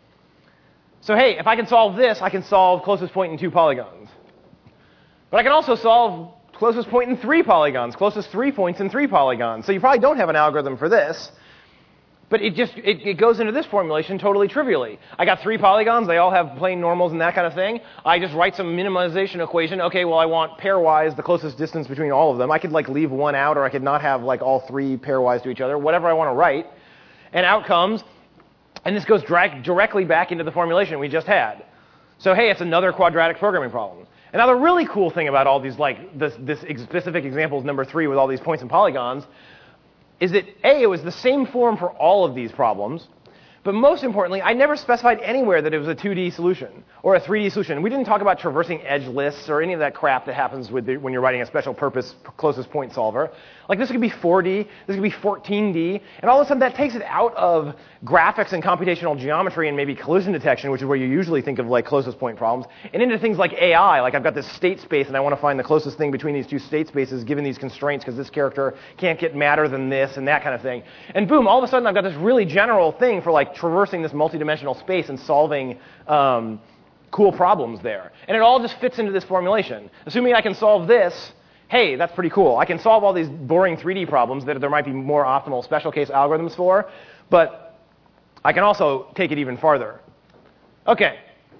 So, hey, if I can solve this, I can solve closest point in two polygons. But I can also solve closest point in three polygons, closest three points in three polygons. So you probably don't have an algorithm for this. But it just it, it goes into this formulation totally trivially. I got three polygons. They all have plane normals and that kind of thing. I just write some minimization equation. OK, well, I want pairwise the closest distance between all of them. I could like leave one out, or I could not have like all three pairwise to each other, whatever I want to write. And out comes, and this goes drag, directly back into the formulation we just had. So hey, it's another quadratic programming problem. And now the really cool thing about all these, like this, this specific examples number three with all these points and polygons, is that, A, it was the same form for all of these problems, but most importantly, I never specified anywhere that it was a two D solution or a three D solution. We didn't talk about traversing edge lists or any of that crap that happens with the, when you're writing a special purpose closest point solver. Like this could be four D, this could be fourteen D, and all of a sudden that takes it out of graphics and computational geometry and maybe collision detection, which is where you usually think of like closest point problems, and into things like A I. Like I've got this state space and I want to find the closest thing between these two state spaces given these constraints because this character can't get madder than this and that kind of thing. And boom, all of a sudden I've got this really general thing for like traversing this multidimensional space and solving um, cool problems there. And it all just fits into this formulation. Assuming I can solve this, hey, that's pretty cool. I can solve all these boring three D problems that there might be more optimal special case algorithms for, but I can also take it even farther. Okay.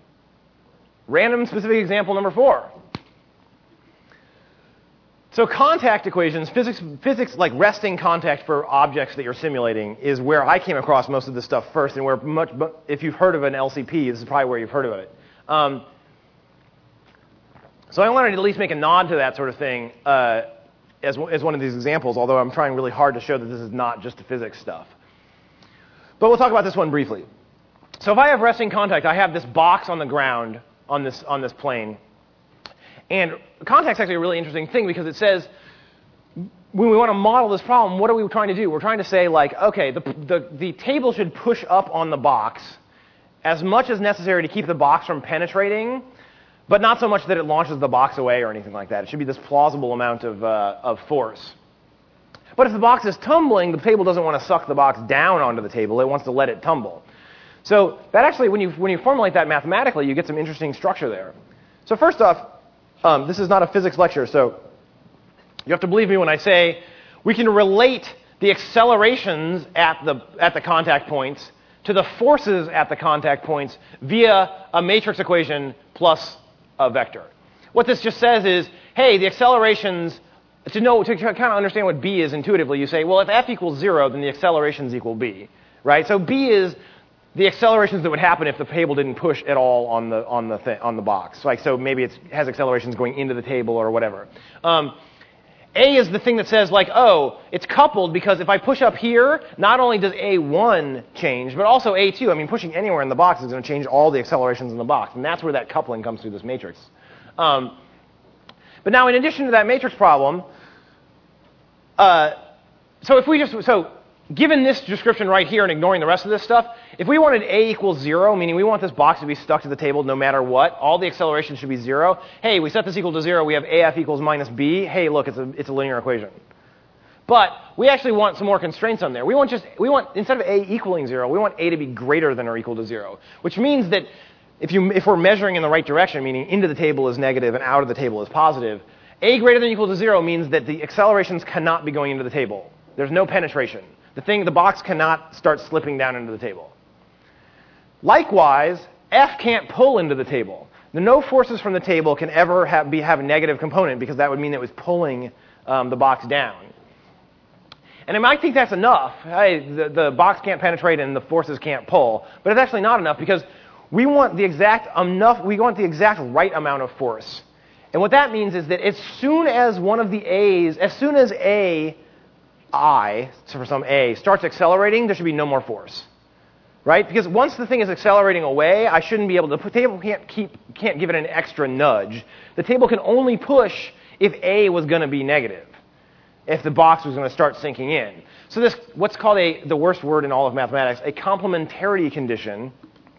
Random specific example number four. So contact equations, physics, physics like resting contact for objects that you're simulating is where I came across most of this stuff first, and where much, if you've heard of an L C P, this is probably where you've heard of it. Um, so I wanted to at least make a nod to that sort of thing uh, as, as one of these examples, although I'm trying really hard to show that this is not just the physics stuff. But we'll talk about this one briefly. So if I have resting contact, I have this box on the ground on this, on this plane. And contact's actually a really interesting thing because it says, when we want to model this problem, what are we trying to do? We're trying to say, like, OK, the, the, the table should push up on the box as much as necessary to keep the box from penetrating, but not so much that it launches the box away or anything like that. It should be this plausible amount of, uh, of force. But if the box is tumbling, the table doesn't want to suck the box down onto the table. It wants to let it tumble. So that actually, when you, when you formulate that mathematically, you get some interesting structure there. So first off, um, this is not a physics lecture, so you have to believe me when I say we can relate the accelerations at the, at the contact points to the forces at the contact points via a matrix equation plus a vector. What this just says is, hey, the accelerations, to know, to kind of understand what B is intuitively, you say, well, if F equals zero, then the accelerations equal B, right? So B is the accelerations that would happen if the table didn't push at all on the, on the, th on the box. Like, so maybe it has accelerations going into the table or whatever. Um, A is the thing that says, like, oh, it's coupled because if I push up here, not only does A one change, but also A two. I mean, pushing anywhere in the box is going to change all the accelerations in the box. And that's where that coupling comes through this matrix. Um, but now, in addition to that matrix problem, uh, so if we just, so given this description right here and ignoring the rest of this stuff, if we wanted a equals zero, meaning we want this box to be stuck to the table no matter what, all the acceleration should be zero. Hey, we set this equal to zero, we have af equals minus b. Hey, look, it's a, it's a linear equation. But we actually want some more constraints on there. We want just, we want, instead of a equaling zero, we want a to be greater than or equal to zero, which means that if, you, if we're measuring in the right direction, meaning into the table is negative and out of the table is positive, a greater than or equal to zero means that the accelerations cannot be going into the table. There's no penetration. The thing, the box cannot start slipping down into the table. Likewise, F can't pull into the table. The no forces from the table can ever have, be, have a negative component because that would mean it was pulling um, the box down. And I might think that's enough. Hey, the, the box can't penetrate and the forces can't pull. But it's actually not enough because we want the exact enough, we want the exact right amount of force. And what that means is that as soon as one of the A's, as soon as A I, so for some A, starts accelerating, there should be no more force, right? Because once the thing is accelerating away, I shouldn't be able to, the table can't keep, can't give it an extra nudge. The table can only push if A was going to be negative, if the box was going to start sinking in. So this, what's called a, the worst word in all of mathematics, a complementarity condition,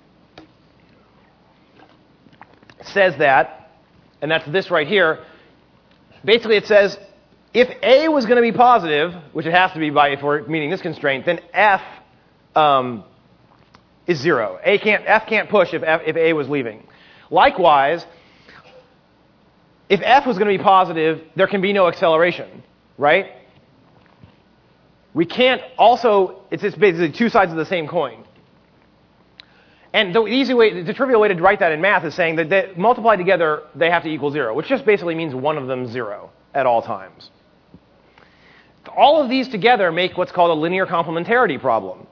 says that, and that's this right here. Basically it says, if A was going to be positive, which it has to be by if we're meeting this constraint, then F um, is zero. A can't, F can't push if, F, if A was leaving. Likewise, if F was going to be positive, there can be no acceleration, right? We can't also, it's just basically two sides of the same coin. And the easy way, the trivial way to write that in math is saying that they, multiplied together, they have to equal zero, which just basically means one of them zero at all times. All of these together make what's called a linear complementarity problem.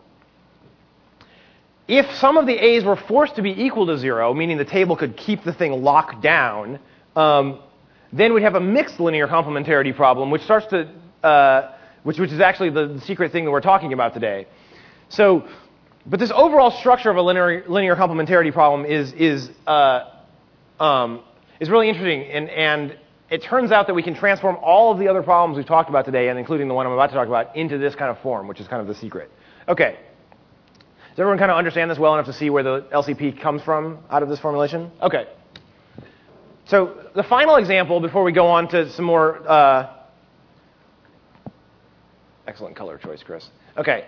If some of the A's were forced to be equal to zero, meaning the table could keep the thing locked down, um, then we'd have a mixed linear complementarity problem, which starts to, uh, which, which is actually the, the secret thing that we're talking about today. So, but this overall structure of a linear, linear complementarity problem is is uh, um, is really interesting, and and it turns out that we can transform all of the other problems we've talked about today, and including the one I'm about to talk about, into this kind of form, which is kind of the secret. Okay. Does everyone kind of understand this well enough to see where the L C P comes from out of this formulation? Okay. So the final example before we go on to some more... Uh, excellent color choice, Chris. Okay.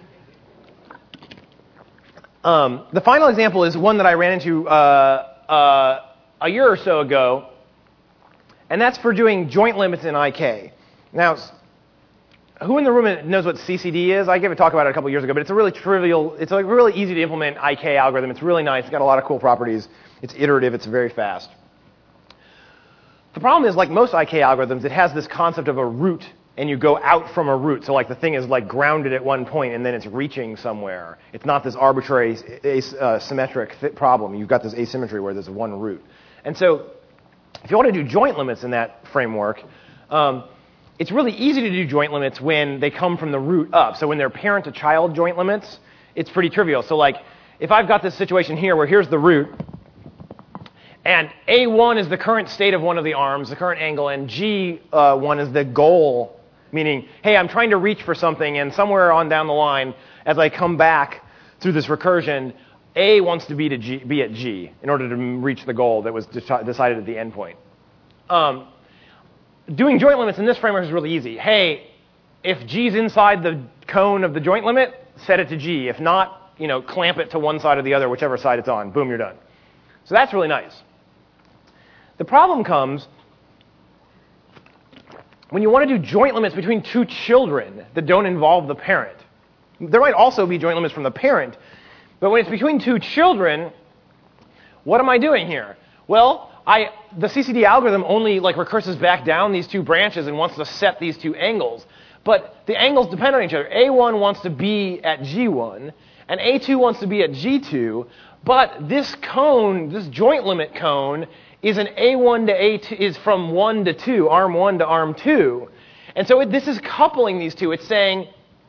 Um, the final example is one that I ran into uh, uh, a year or so ago, and that's for doing joint limits in I K. Now, who in the room knows what C C D is? I gave a talk about it a couple years ago, but it's a really trivial, it's a really easy to implement I K algorithm. It's really nice. It's got a lot of cool properties. It's iterative. It's very fast. The problem is, like most I K algorithms, it has this concept of a root, and you go out from a root. So like the thing is like grounded at one point, and then it's reaching somewhere. It's not this arbitrary uh, symmetric problem. You've got this asymmetry where there's one root. And so if you want to do joint limits in that framework, um, it's really easy to do joint limits when they come from the root up. So when they're parent-to-child joint limits, it's pretty trivial. So like if I've got this situation here where here's the root, and A one is the current state of one of the arms, the current angle, and G one is the goal, meaning, hey, I'm trying to reach for something, and somewhere on down the line, as I come back through this recursion, A wants to be, to G, be at G in order to reach the goal that was de- decided at the endpoint. Um, doing joint limits in this framework is really easy. Hey, if G's inside the cone of the joint limit, set it to G. If not, you know, clamp it to one side or the other, whichever side it's on. Boom, you're done. So that's really nice. The problem comes when you want to do joint limits between two children that don't involve the parent. There might also be joint limits from the parent, but when it's between two children, what am I doing here? Well, I, the C C D algorithm only like recurses back down these two branches and wants to set these two angles. But the angles depend on each other. A one wants to be at G one, and A two wants to be at G two, but this cone, this joint limit cone, is an A one to A two, is from one to two, arm one to arm two. And so it, this is coupling these two. It's saying,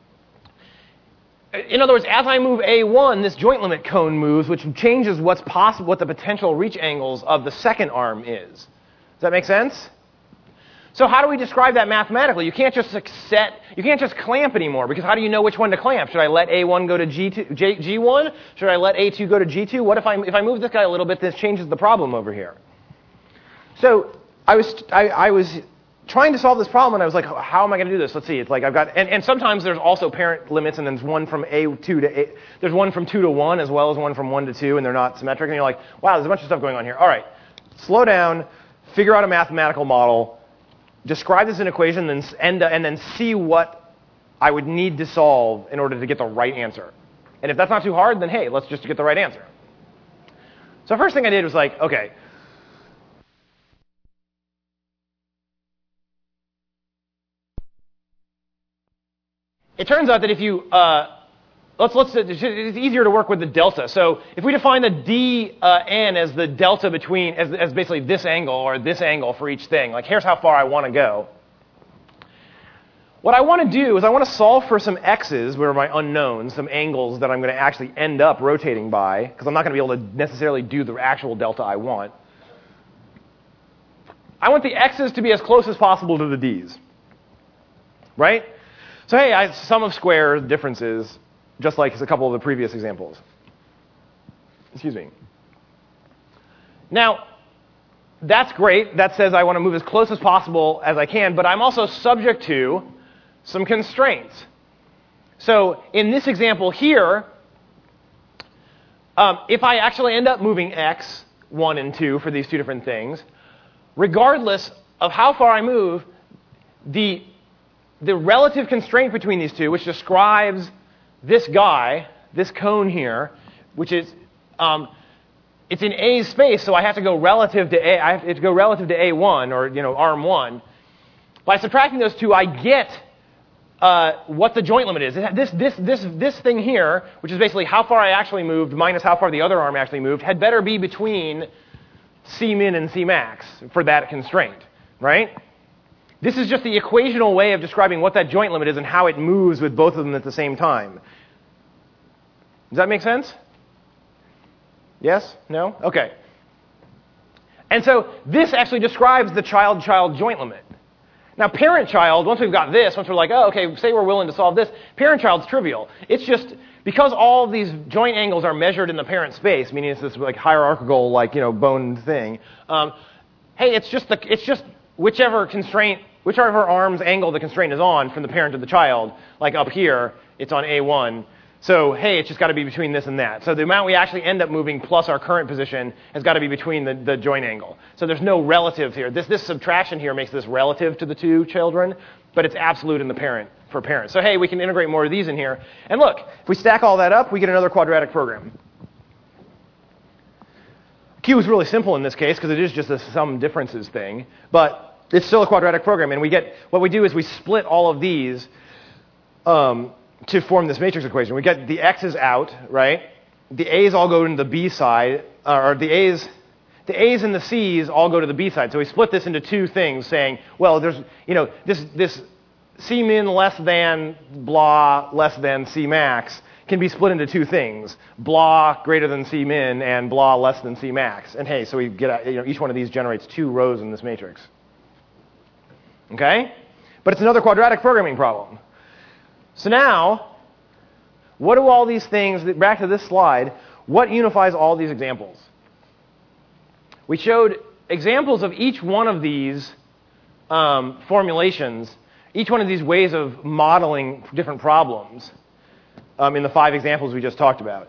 in other words, as I move A one, this joint limit cone moves, which changes what's possible, what the potential reach angles of the second arm is. Does that make sense? So how do we describe that mathematically? You can't just set, you can't just clamp anymore, because how do you know which one to clamp? Should I let A one go to G two, J, G one? Should I let A two go to G two? What if I, if I move this guy a little bit, this changes the problem over here? So I was, I, I was trying to solve this problem, and I was like, how am I going to do this? Let's see. It's like I've got, and, and sometimes there's also parent limits, and then there's one from A two to A, there's one from two to one, as well as one from one to two, and they're not symmetric, and you're like, wow, there's a bunch of stuff going on here. All right, slow down, figure out a mathematical model, describe this in equation, and, and, and then see what I would need to solve in order to get the right answer. And if that's not too hard, then hey, let's just get the right answer. So first thing I did was like, okay, it turns out that if you, uh, let's, let's, it's easier to work with the delta. So if we define the d uh, n as the delta between, as, as basically this angle or this angle for each thing, like here's how far I want to go. What I want to do is I want to solve for some x's, where are my unknowns, some angles that I'm going to actually end up rotating by, because I'm not going to be able to necessarily do the actual delta I want. I want the x's to be as close as possible to the d's, right? So hey, I, sum of square differences, just like a couple of the previous examples. Excuse me. Now, that's great. That says I want to move as close as possible as I can, but I'm also subject to some constraints. So in this example here, um, if I actually end up moving x, one and two, for these two different things, regardless of how far I move, the the relative constraint between these two, which describes this guy, this cone here, which is, um, it's in A's space, so I have to go relative to A, I have to go relative to A one, or, you know, arm one. By subtracting those two, I get uh, what the joint limit is. This, this, this, this thing here, which is basically how far I actually moved minus how far the other arm actually moved, had better be between C min and C max for that constraint, right? This is just the equational way of describing what that joint limit is and how it moves with both of them at the same time. Does that make sense? Yes? No? Okay. And so this actually describes the child-child joint limit. Now, parent-child, once we've got this, once we're like, oh, okay, say we're willing to solve this, parent-child's trivial. It's just, because all of these joint angles are measured in the parent space, meaning it's this like hierarchical, like, you know, bone thing, um, hey, it's just the, it's just whichever constraint, whichever arm's angle the constraint is on from the parent to the child, like up here, it's on A one. So, hey, it's just got to be between this and that. So the amount we actually end up moving plus our current position has got to be between the, the joint angle. So there's no relative here. This, this subtraction here makes this relative to the two children, but it's absolute in the parent for parents. So, hey, we can integrate more of these in here. And look, if we stack all that up, we get another quadratic program. Q is really simple in this case because it is just a sum differences thing, but it's still a quadratic program. And we get, what we do is we split all of these um, to form this matrix equation. We get the x's out, right? The a's all go into the b side, or the a's, the a's and the c's all go to the b side. So we split this into two things, saying, well, there's, you know, this this c min less than blah less than c max can be split into two things: blah greater than c min and blah less than c max. And hey, so we get, you know, each one of these generates two rows in this matrix. Okay, but it's another quadratic programming problem. So now, what do all these things, back to this slide, what unifies all these examples? We showed examples of each one of these um, formulations, each one of these ways of modeling different problems um, in the five examples we just talked about.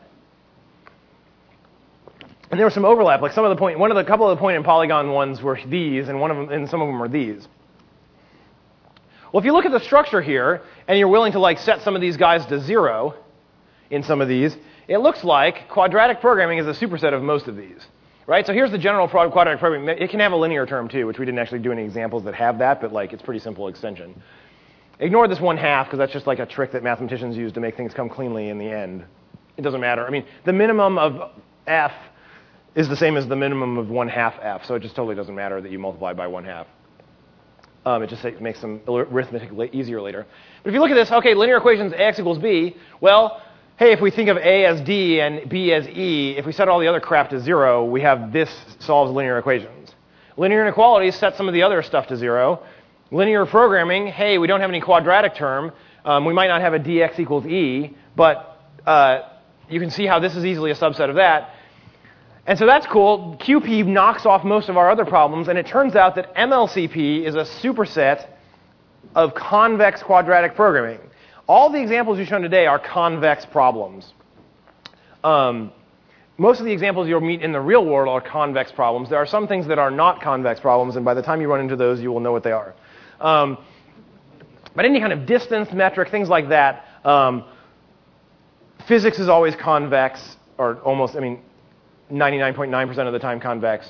And there was some overlap. Like some of the point, one of the couple of the point and polygon ones were these, and one of them, and some of them were these. Well, if you look at the structure here, and you're willing to like set some of these guys to zero in some of these, it looks like quadratic programming is a superset of most of these, right? So here's the general quadratic programming. It can have a linear term too, which we didn't actually do any examples that have that, but like it's pretty simple extension. Ignore this one half because that's just like a trick that mathematicians use to make things come cleanly in the end. It doesn't matter. I mean, the minimum of f is the same as the minimum of one half f, so it just totally doesn't matter that you multiply by one half. Um, it just makes some arithmetic easier later. But if you look at this, okay, linear equations ax equals b, well, hey, if we think of a as d and b as e, if we set all the other crap to zero, we have this solves linear equations. Linear inequalities set some of the other stuff to zero. linear programming, hey, we don't have any quadratic term. Um, we might not have a dx equals e, but uh, you can see how this is easily a subset of that. And so that's cool. Q P knocks off most of our other problems, and it turns out that M L C P is a superset of convex quadratic programming. All the examples you've shown today are convex problems. Um, most of the examples you'll meet in the real world are convex problems. There are some things that are not convex problems, and by the time you run into those, you will know what they are. Um, but any kind of distance metric, things like that, um, physics is always convex, or almost, I mean, ninety-nine point nine percent of the time convex.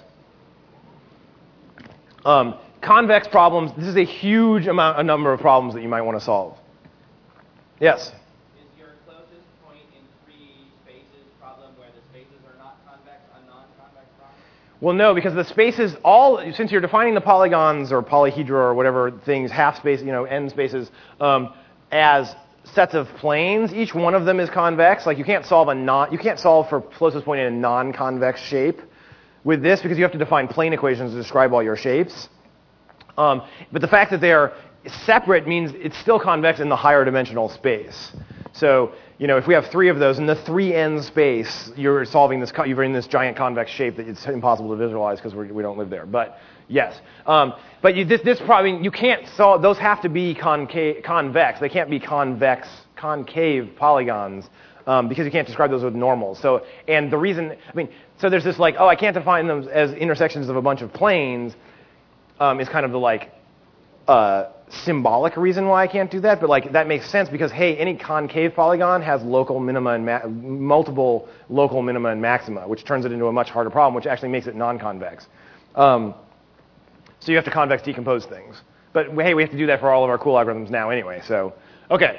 Um, convex problems, this is a huge amount, a number of problems that you might want to solve. Yes? Is your closest point in three spaces problem where the spaces are not convex, a non-convex problem? Well, no, because the spaces, all, since you're defining the polygons or polyhedra or whatever things, half space, you know, n spaces, um, as sets of planes, each one of them is convex. Like you can't solve a non, you can't solve for closest point in a non-convex shape with this because you have to define plane equations to describe all your shapes. Um, but the fact that they are separate means it's still convex in the higher dimensional space. So, you know, if we have three of those in the three n space, you're solving this, you're in this giant convex shape that it's impossible to visualize because we don't live there. But yes, um, but you, this, this probably you can't solve. Those have to be concave, convex. They can't be convex, concave polygons um, because you can't describe those with normals. So, and the reason, I mean, so there's this like, oh, I can't define them as intersections of a bunch of planes. Um, is kind of the like uh, symbolic reason why I can't do that, but like that makes sense because hey, any concave polygon has local minima and ma multiple local minima and maxima, which turns it into a much harder problem, which actually makes it non-convex. Um, so you have to convex decompose things, but hey, we have to do that for all of our cool algorithms now anyway. So okay,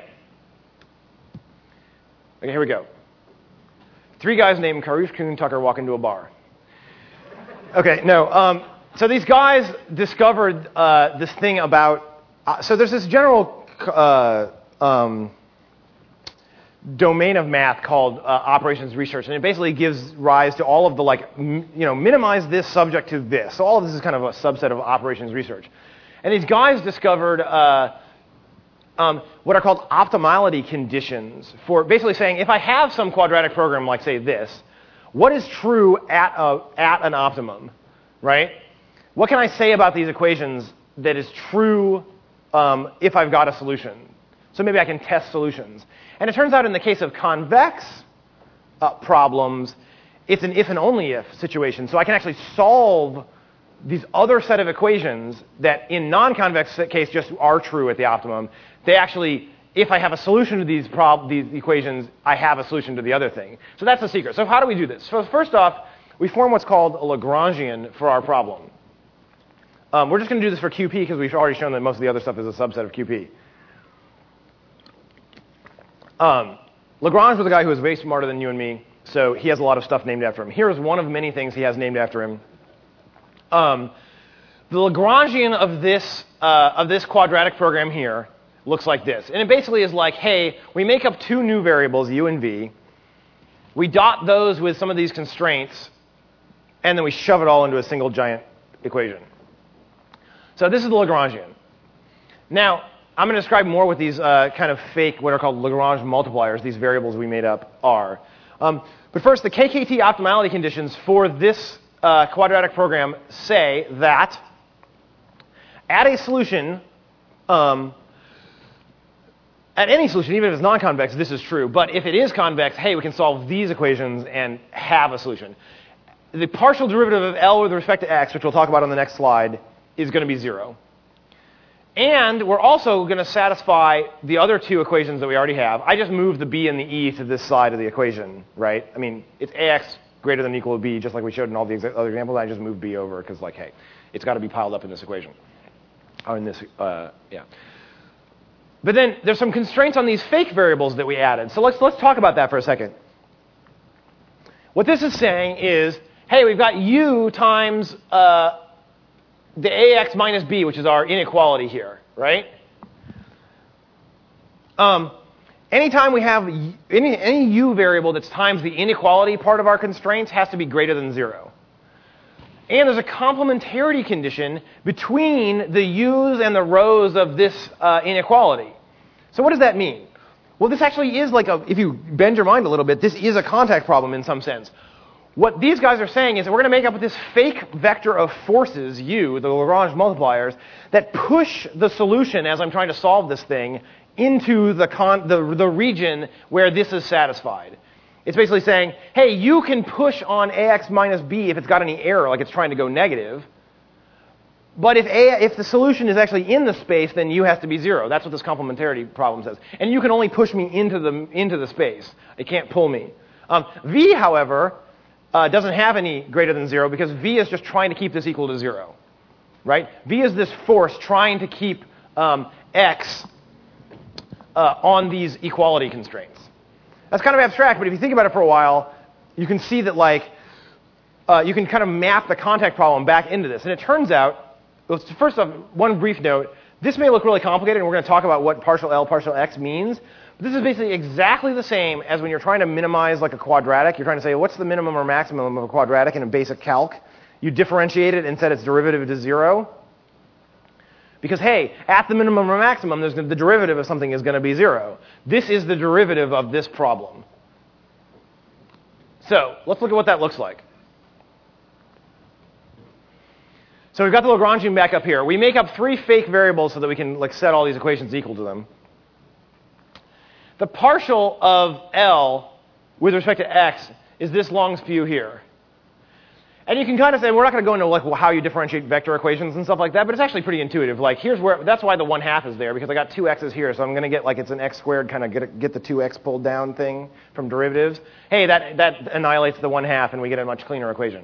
okay, here we go. Three guys named Karush Kuhn Tucker walk into a bar. Okay, no. Um, So these guys discovered uh, this thing about, uh, so there's this general uh, um, domain of math called uh, operations research, and it basically gives rise to all of the like, m you know, minimize this subject to this. So all of this is kind of a subset of operations research. And these guys discovered uh, um, what are called optimality conditions for basically saying if I have some quadratic program like say this, what is true at, a, at an optimum, right? What can I say about these equations that is true um, if I've got a solution? So maybe I can test solutions. And it turns out in the case of convex uh, problems, it's an if and only if situation. So I can actually solve these other set of equations that in non-convex case just are true at the optimum. They actually, if I have a solution to these, prob these equations, I have a solution to the other thing. So that's the secret. So how do we do this? So first off, we form what's called a Lagrangian for our problem. Um, we're just going to do this for Q P because we've already shown that most of the other stuff is a subset of Q P. Um, Lagrange was a guy who was way smarter than you and me, so he has a lot of stuff named after him. Here is one of many things he has named after him. Um, the Lagrangian of this, uh, of this quadratic program here looks like this. And it basically is like, hey, we make up two new variables, u and v. We dot those with some of these constraints, and then we shove it all into a single giant equation. So this is the Lagrangian. Now, I'm going to describe more what these uh, kind of fake, what are called Lagrange multipliers, these variables we made up, are. Um, but first, the K K T optimality conditions for this uh, quadratic program say that at a solution, um, at any solution, even if it's non-convex, this is true. But if it is convex, hey, we can solve these equations and have a solution. The partial derivative of L with respect to x, which we'll talk about on the next slide, is going to be zero. And we're also going to satisfy the other two equations that we already have. I just moved the b and the e to this side of the equation, right? I mean, it's ax greater than or equal to b, just like we showed in all the other examples. I just moved b over because, like, hey, it's got to be piled up in this equation. Or in this, uh, yeah. But then there's some constraints on these fake variables that we added. So let's, let's talk about that for a second. What this is saying is, hey, we've got u times uh, the ax minus b, which is our inequality here, right? Um, anytime we have any, any u variable that's times the inequality part of our constraints has to be greater than zero. And there's a complementarity condition between the u's and the rows of this uh, inequality. So what does that mean? Well, this actually is like a, if you bend your mind a little bit, this is a contact problem in some sense. What these guys are saying is that we're going to make up with this fake vector of forces, u, the Lagrange multipliers, that push the solution as I'm trying to solve this thing into the, con the, the region where this is satisfied. It's basically saying, hey, you can push on ax minus b if it's got any error, like it's trying to go negative. But if, A, if the solution is actually in the space, then u has to be zero. That's what this complementarity problem says. And you can only push me into the, into the space. It can't pull me. Um, v, however, uh, doesn't have any greater than zero because v is just trying to keep this equal to zero. Right? V is this force trying to keep um, x uh, on these equality constraints. That's kind of abstract, but if you think about it for a while, you can see that like uh, you can kind of map the contact problem back into this. And it turns out, well, first off, one brief note, this may look really complicated, and we're going to talk about what partial L, partial x means. But this is basically exactly the same as when you're trying to minimize like a quadratic. You're trying to say, what's the minimum or maximum of a quadratic in a basic calc? You differentiate it and set its derivative to zero. Because, hey, at the minimum or maximum, there's the derivative of something is going to be zero. This is the derivative of this problem. So let's look at what that looks like. So we've got the Lagrangian back up here. We make up three fake variables so that we can like set all these equations equal to them. The partial of L with respect to x is this long spew here. And you can kind of say, we're not going to go into like how you differentiate vector equations and stuff like that, but it's actually pretty intuitive. Like here's where, that's why the one half is there, because I got two x's here, so I'm going to get like it's an x squared kind of get, get the two x pulled down thing from derivatives. Hey, that, that annihilates the one half, and we get a much cleaner equation.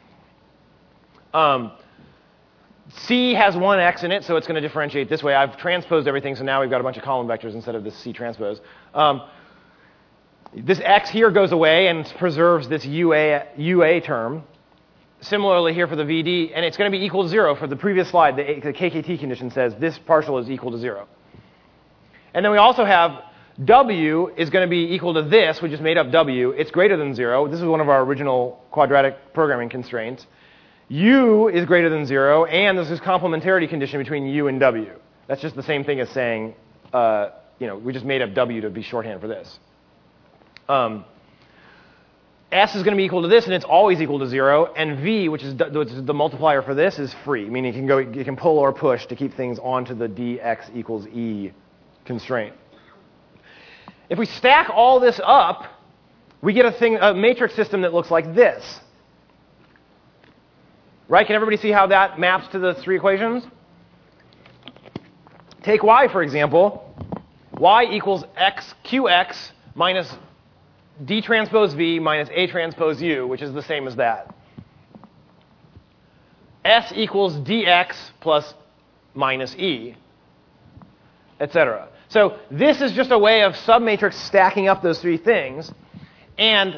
Um, C has one x in it, so it's going to differentiate this way. I've transposed everything, so now we've got a bunch of column vectors instead of this C transpose. Um, this x here goes away and preserves this U A, U A term. Similarly here for the V D, and it's going to be equal to zero. For the previous slide, the, the K K T condition says this partial is equal to zero. And then we also have W is going to be equal to this. We just made up W. It's greater than zero. This is one of our original quadratic programming constraints. U is greater than zero, and there's this complementarity condition between U and W. That's just the same thing as saying, uh, you know, we just made up W to be shorthand for this. Um, S is going to be equal to this, and it's always equal to zero. And V, which is, which is the multiplier for this, is free, meaning you can go, you can pull or push to keep things onto the dx equals E constraint. If we stack all this up, we get a thing, a matrix system that looks like this. Right? Can everybody see how that maps to the three equations? Take Y, for example. Y equals x, qx minus d transpose v minus a transpose u, which is the same as that. S equals dx plus minus e, et cetera. So this is just a way of submatrix stacking up those three things. And,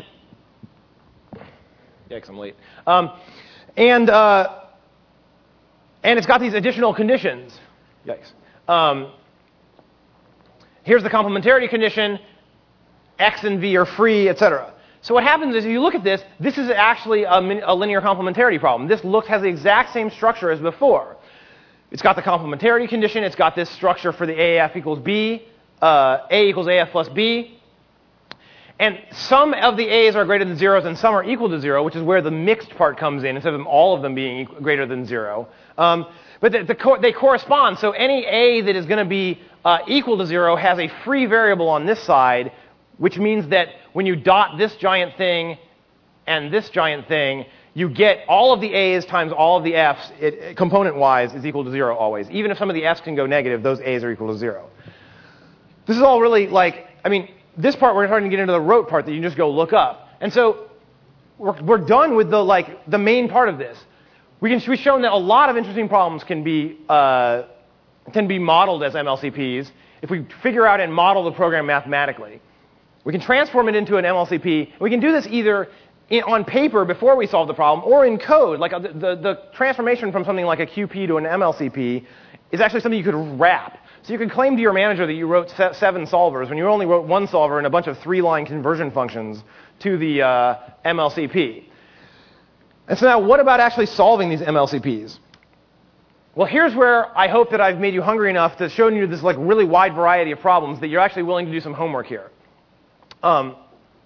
yikes, I'm late. Um, and, uh, and it's got these additional conditions. Yikes. Um, here's the complementarity condition. X and V are free, et cetera. So what happens is, if you look at this, this is actually a, a linear complementarity problem. This looks has the exact same structure as before. It's got the complementarity condition. It's got this structure for the A A F equals B, uh, A equals A F plus B. And some of the A's are greater than zeros, and some are equal to zero, which is where the mixed part comes in, instead of them, all of them being equal, greater than zero. Um, but the, the co they correspond. So any A that is going to be uh, equal to zero has a free variable on this side, which means that when you dot this giant thing and this giant thing, you get all of the A's times all of the F's, it, component-wise, is equal to zero always. Even if some of the F's can go negative, those A's are equal to zero. This is all really like, I mean, this part we're starting to get into the rote part that you can just go look up. And so we're, we're done with the, like, the main part of this. We can, we've shown that a lot of interesting problems can be, uh, can be modeled as M L C Ps if we figure out and model the program mathematically. We can transform it into an M L C P. We can do this either in, on paper before we solve the problem, or in code. Like a, the, the transformation from something like a Q P to an M L C P is actually something you could wrap. So you could claim to your manager that you wrote se seven solvers when you only wrote one solver and a bunch of three-line conversion functions to the uh, M L C P. And so now, what about actually solving these M L C Ps? Well, here's where I hope that I've made you hungry enough to show you this like really wide variety of problems that you're actually willing to do some homework here. Um,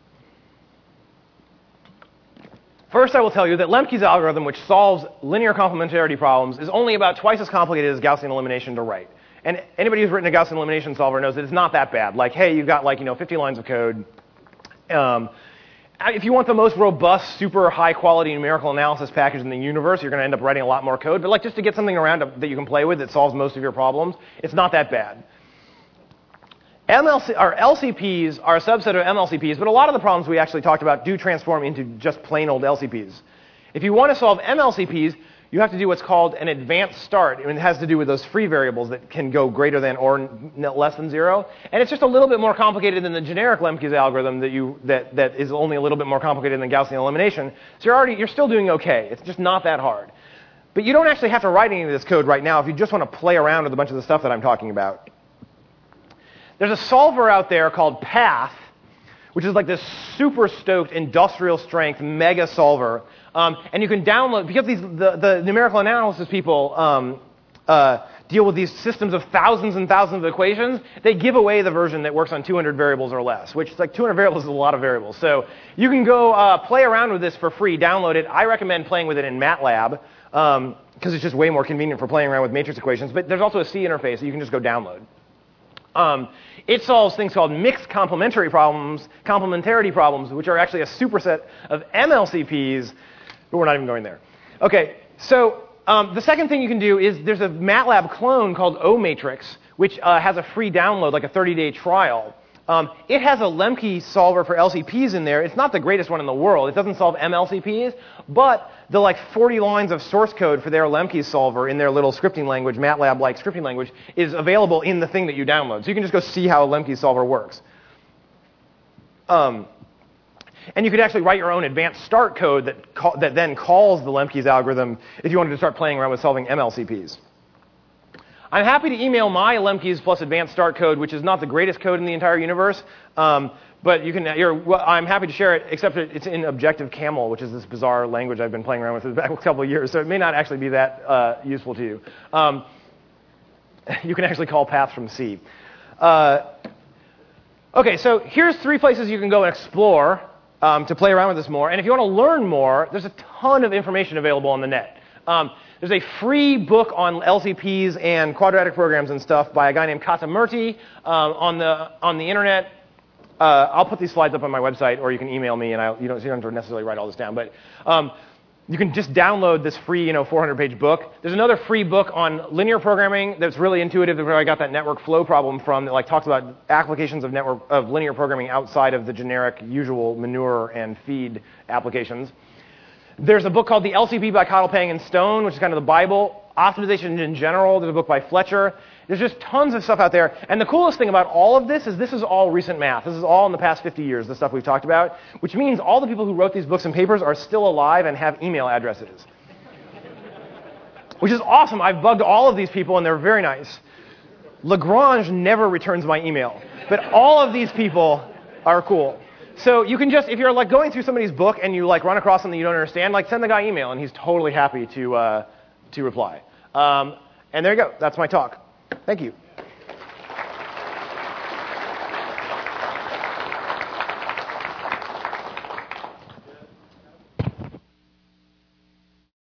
first, I will tell you that Lemke's algorithm, which solves linear complementarity problems, is only about twice as complicated as Gaussian elimination to write. And anybody who's written a Gaussian elimination solver knows that it's not that bad. Like, hey, you've got like you know fifty lines of code. Um, If you want the most robust, super high-quality numerical analysis package in the universe, you're going to end up writing a lot more code. But like just to get something around that you can play with that solves most of your problems, it's not that bad. M L C, or L C Ps are a subset of M L C Ps, but a lot of the problems we actually talked about do transform into just plain old L C Ps. If you want to solve M L C Ps, you have to do what's called an advanced start. And it has to do with those free variables that can go greater than or n less than zero. And it's just a little bit more complicated than the generic Lemke's algorithm that, you, that, that is only a little bit more complicated than Gaussian elimination. So you're, already, you're still doing OK. It's just not that hard. But you don't actually have to write any of this code right now if you just want to play around with a bunch of the stuff that I'm talking about. There's a solver out there called Path, which is like this super stoked industrial strength mega solver. Um, and you can download, because these, the, the numerical analysis people um, uh, deal with these systems of thousands and thousands of equations, they give away the version that works on two hundred variables or less, which is like two hundred variables is a lot of variables. So you can go uh, play around with this for free, download it. I recommend playing with it in MATLAB, because um, it's just way more convenient for playing around with matrix equations. But there's also a C interface that you can just go download. Um, it solves things called mixed complementary problems, complementarity problems, which are actually a superset of M L C Ps, but we're not even going there. Okay, so um, the second thing you can do is there's a MATLAB clone called O-Matrix, which uh, has a free download, like a thirty day trial. Um, it has a Lemke solver for L C Ps in there. It's not the greatest one in the world. It doesn't solve M L C Ps, but the like forty lines of source code for their Lemke solver in their little scripting language, MATLAB-like scripting language, is available in the thing that you download. So you can just go see how a Lemke solver works. Um, and you could actually write your own advanced start code that, call, that then calls the Lemke's algorithm if you wanted to start playing around with solving M L C Ps. I'm happy to email my Lemke's plus advanced start code, which is not the greatest code in the entire universe, um, but you can, you're, well, I'm happy to share it, except it's in Objective Camel, which is this bizarre language I've been playing around with for the past couple of years, so it may not actually be that uh, useful to you. Um, you can actually call paths from C. Uh, okay, so here's three places you can go and explore um, to play around with this more, and if you want to learn more, there's a ton of information available on the net. Um, There's a free book on L C Ps and quadratic programs and stuff by a guy named Kata Murty um, on the on the internet. Uh, I'll put these slides up on my website, or you can email me, and I, you, don't, you don't have to necessarily write all this down. But um, you can just download this free, you know, four hundred page book. There's another free book on linear programming that's really intuitive, where I got that network flow problem from, that like talks about applications of network of linear programming outside of the generic usual manure and feed applications. There's a book called The L C P by Cottle, Pang, and Stone, which is kind of the Bible. Optimization in general, there's a book by Fletcher. There's just tons of stuff out there. And the coolest thing about all of this is this is all recent math. This is all in the past fifty years, the stuff we've talked about, which means all the people who wrote these books and papers are still alive and have email addresses. Which is awesome. I've bugged all of these people, and they're very nice. Lagrange never returns my email. But all of these people are cool. So you can just, if you're like going through somebody's book and you like run across something you don't understand, like send the guy email, and he's totally happy to uh, to reply. Um, and there you go. That's my talk. Thank you.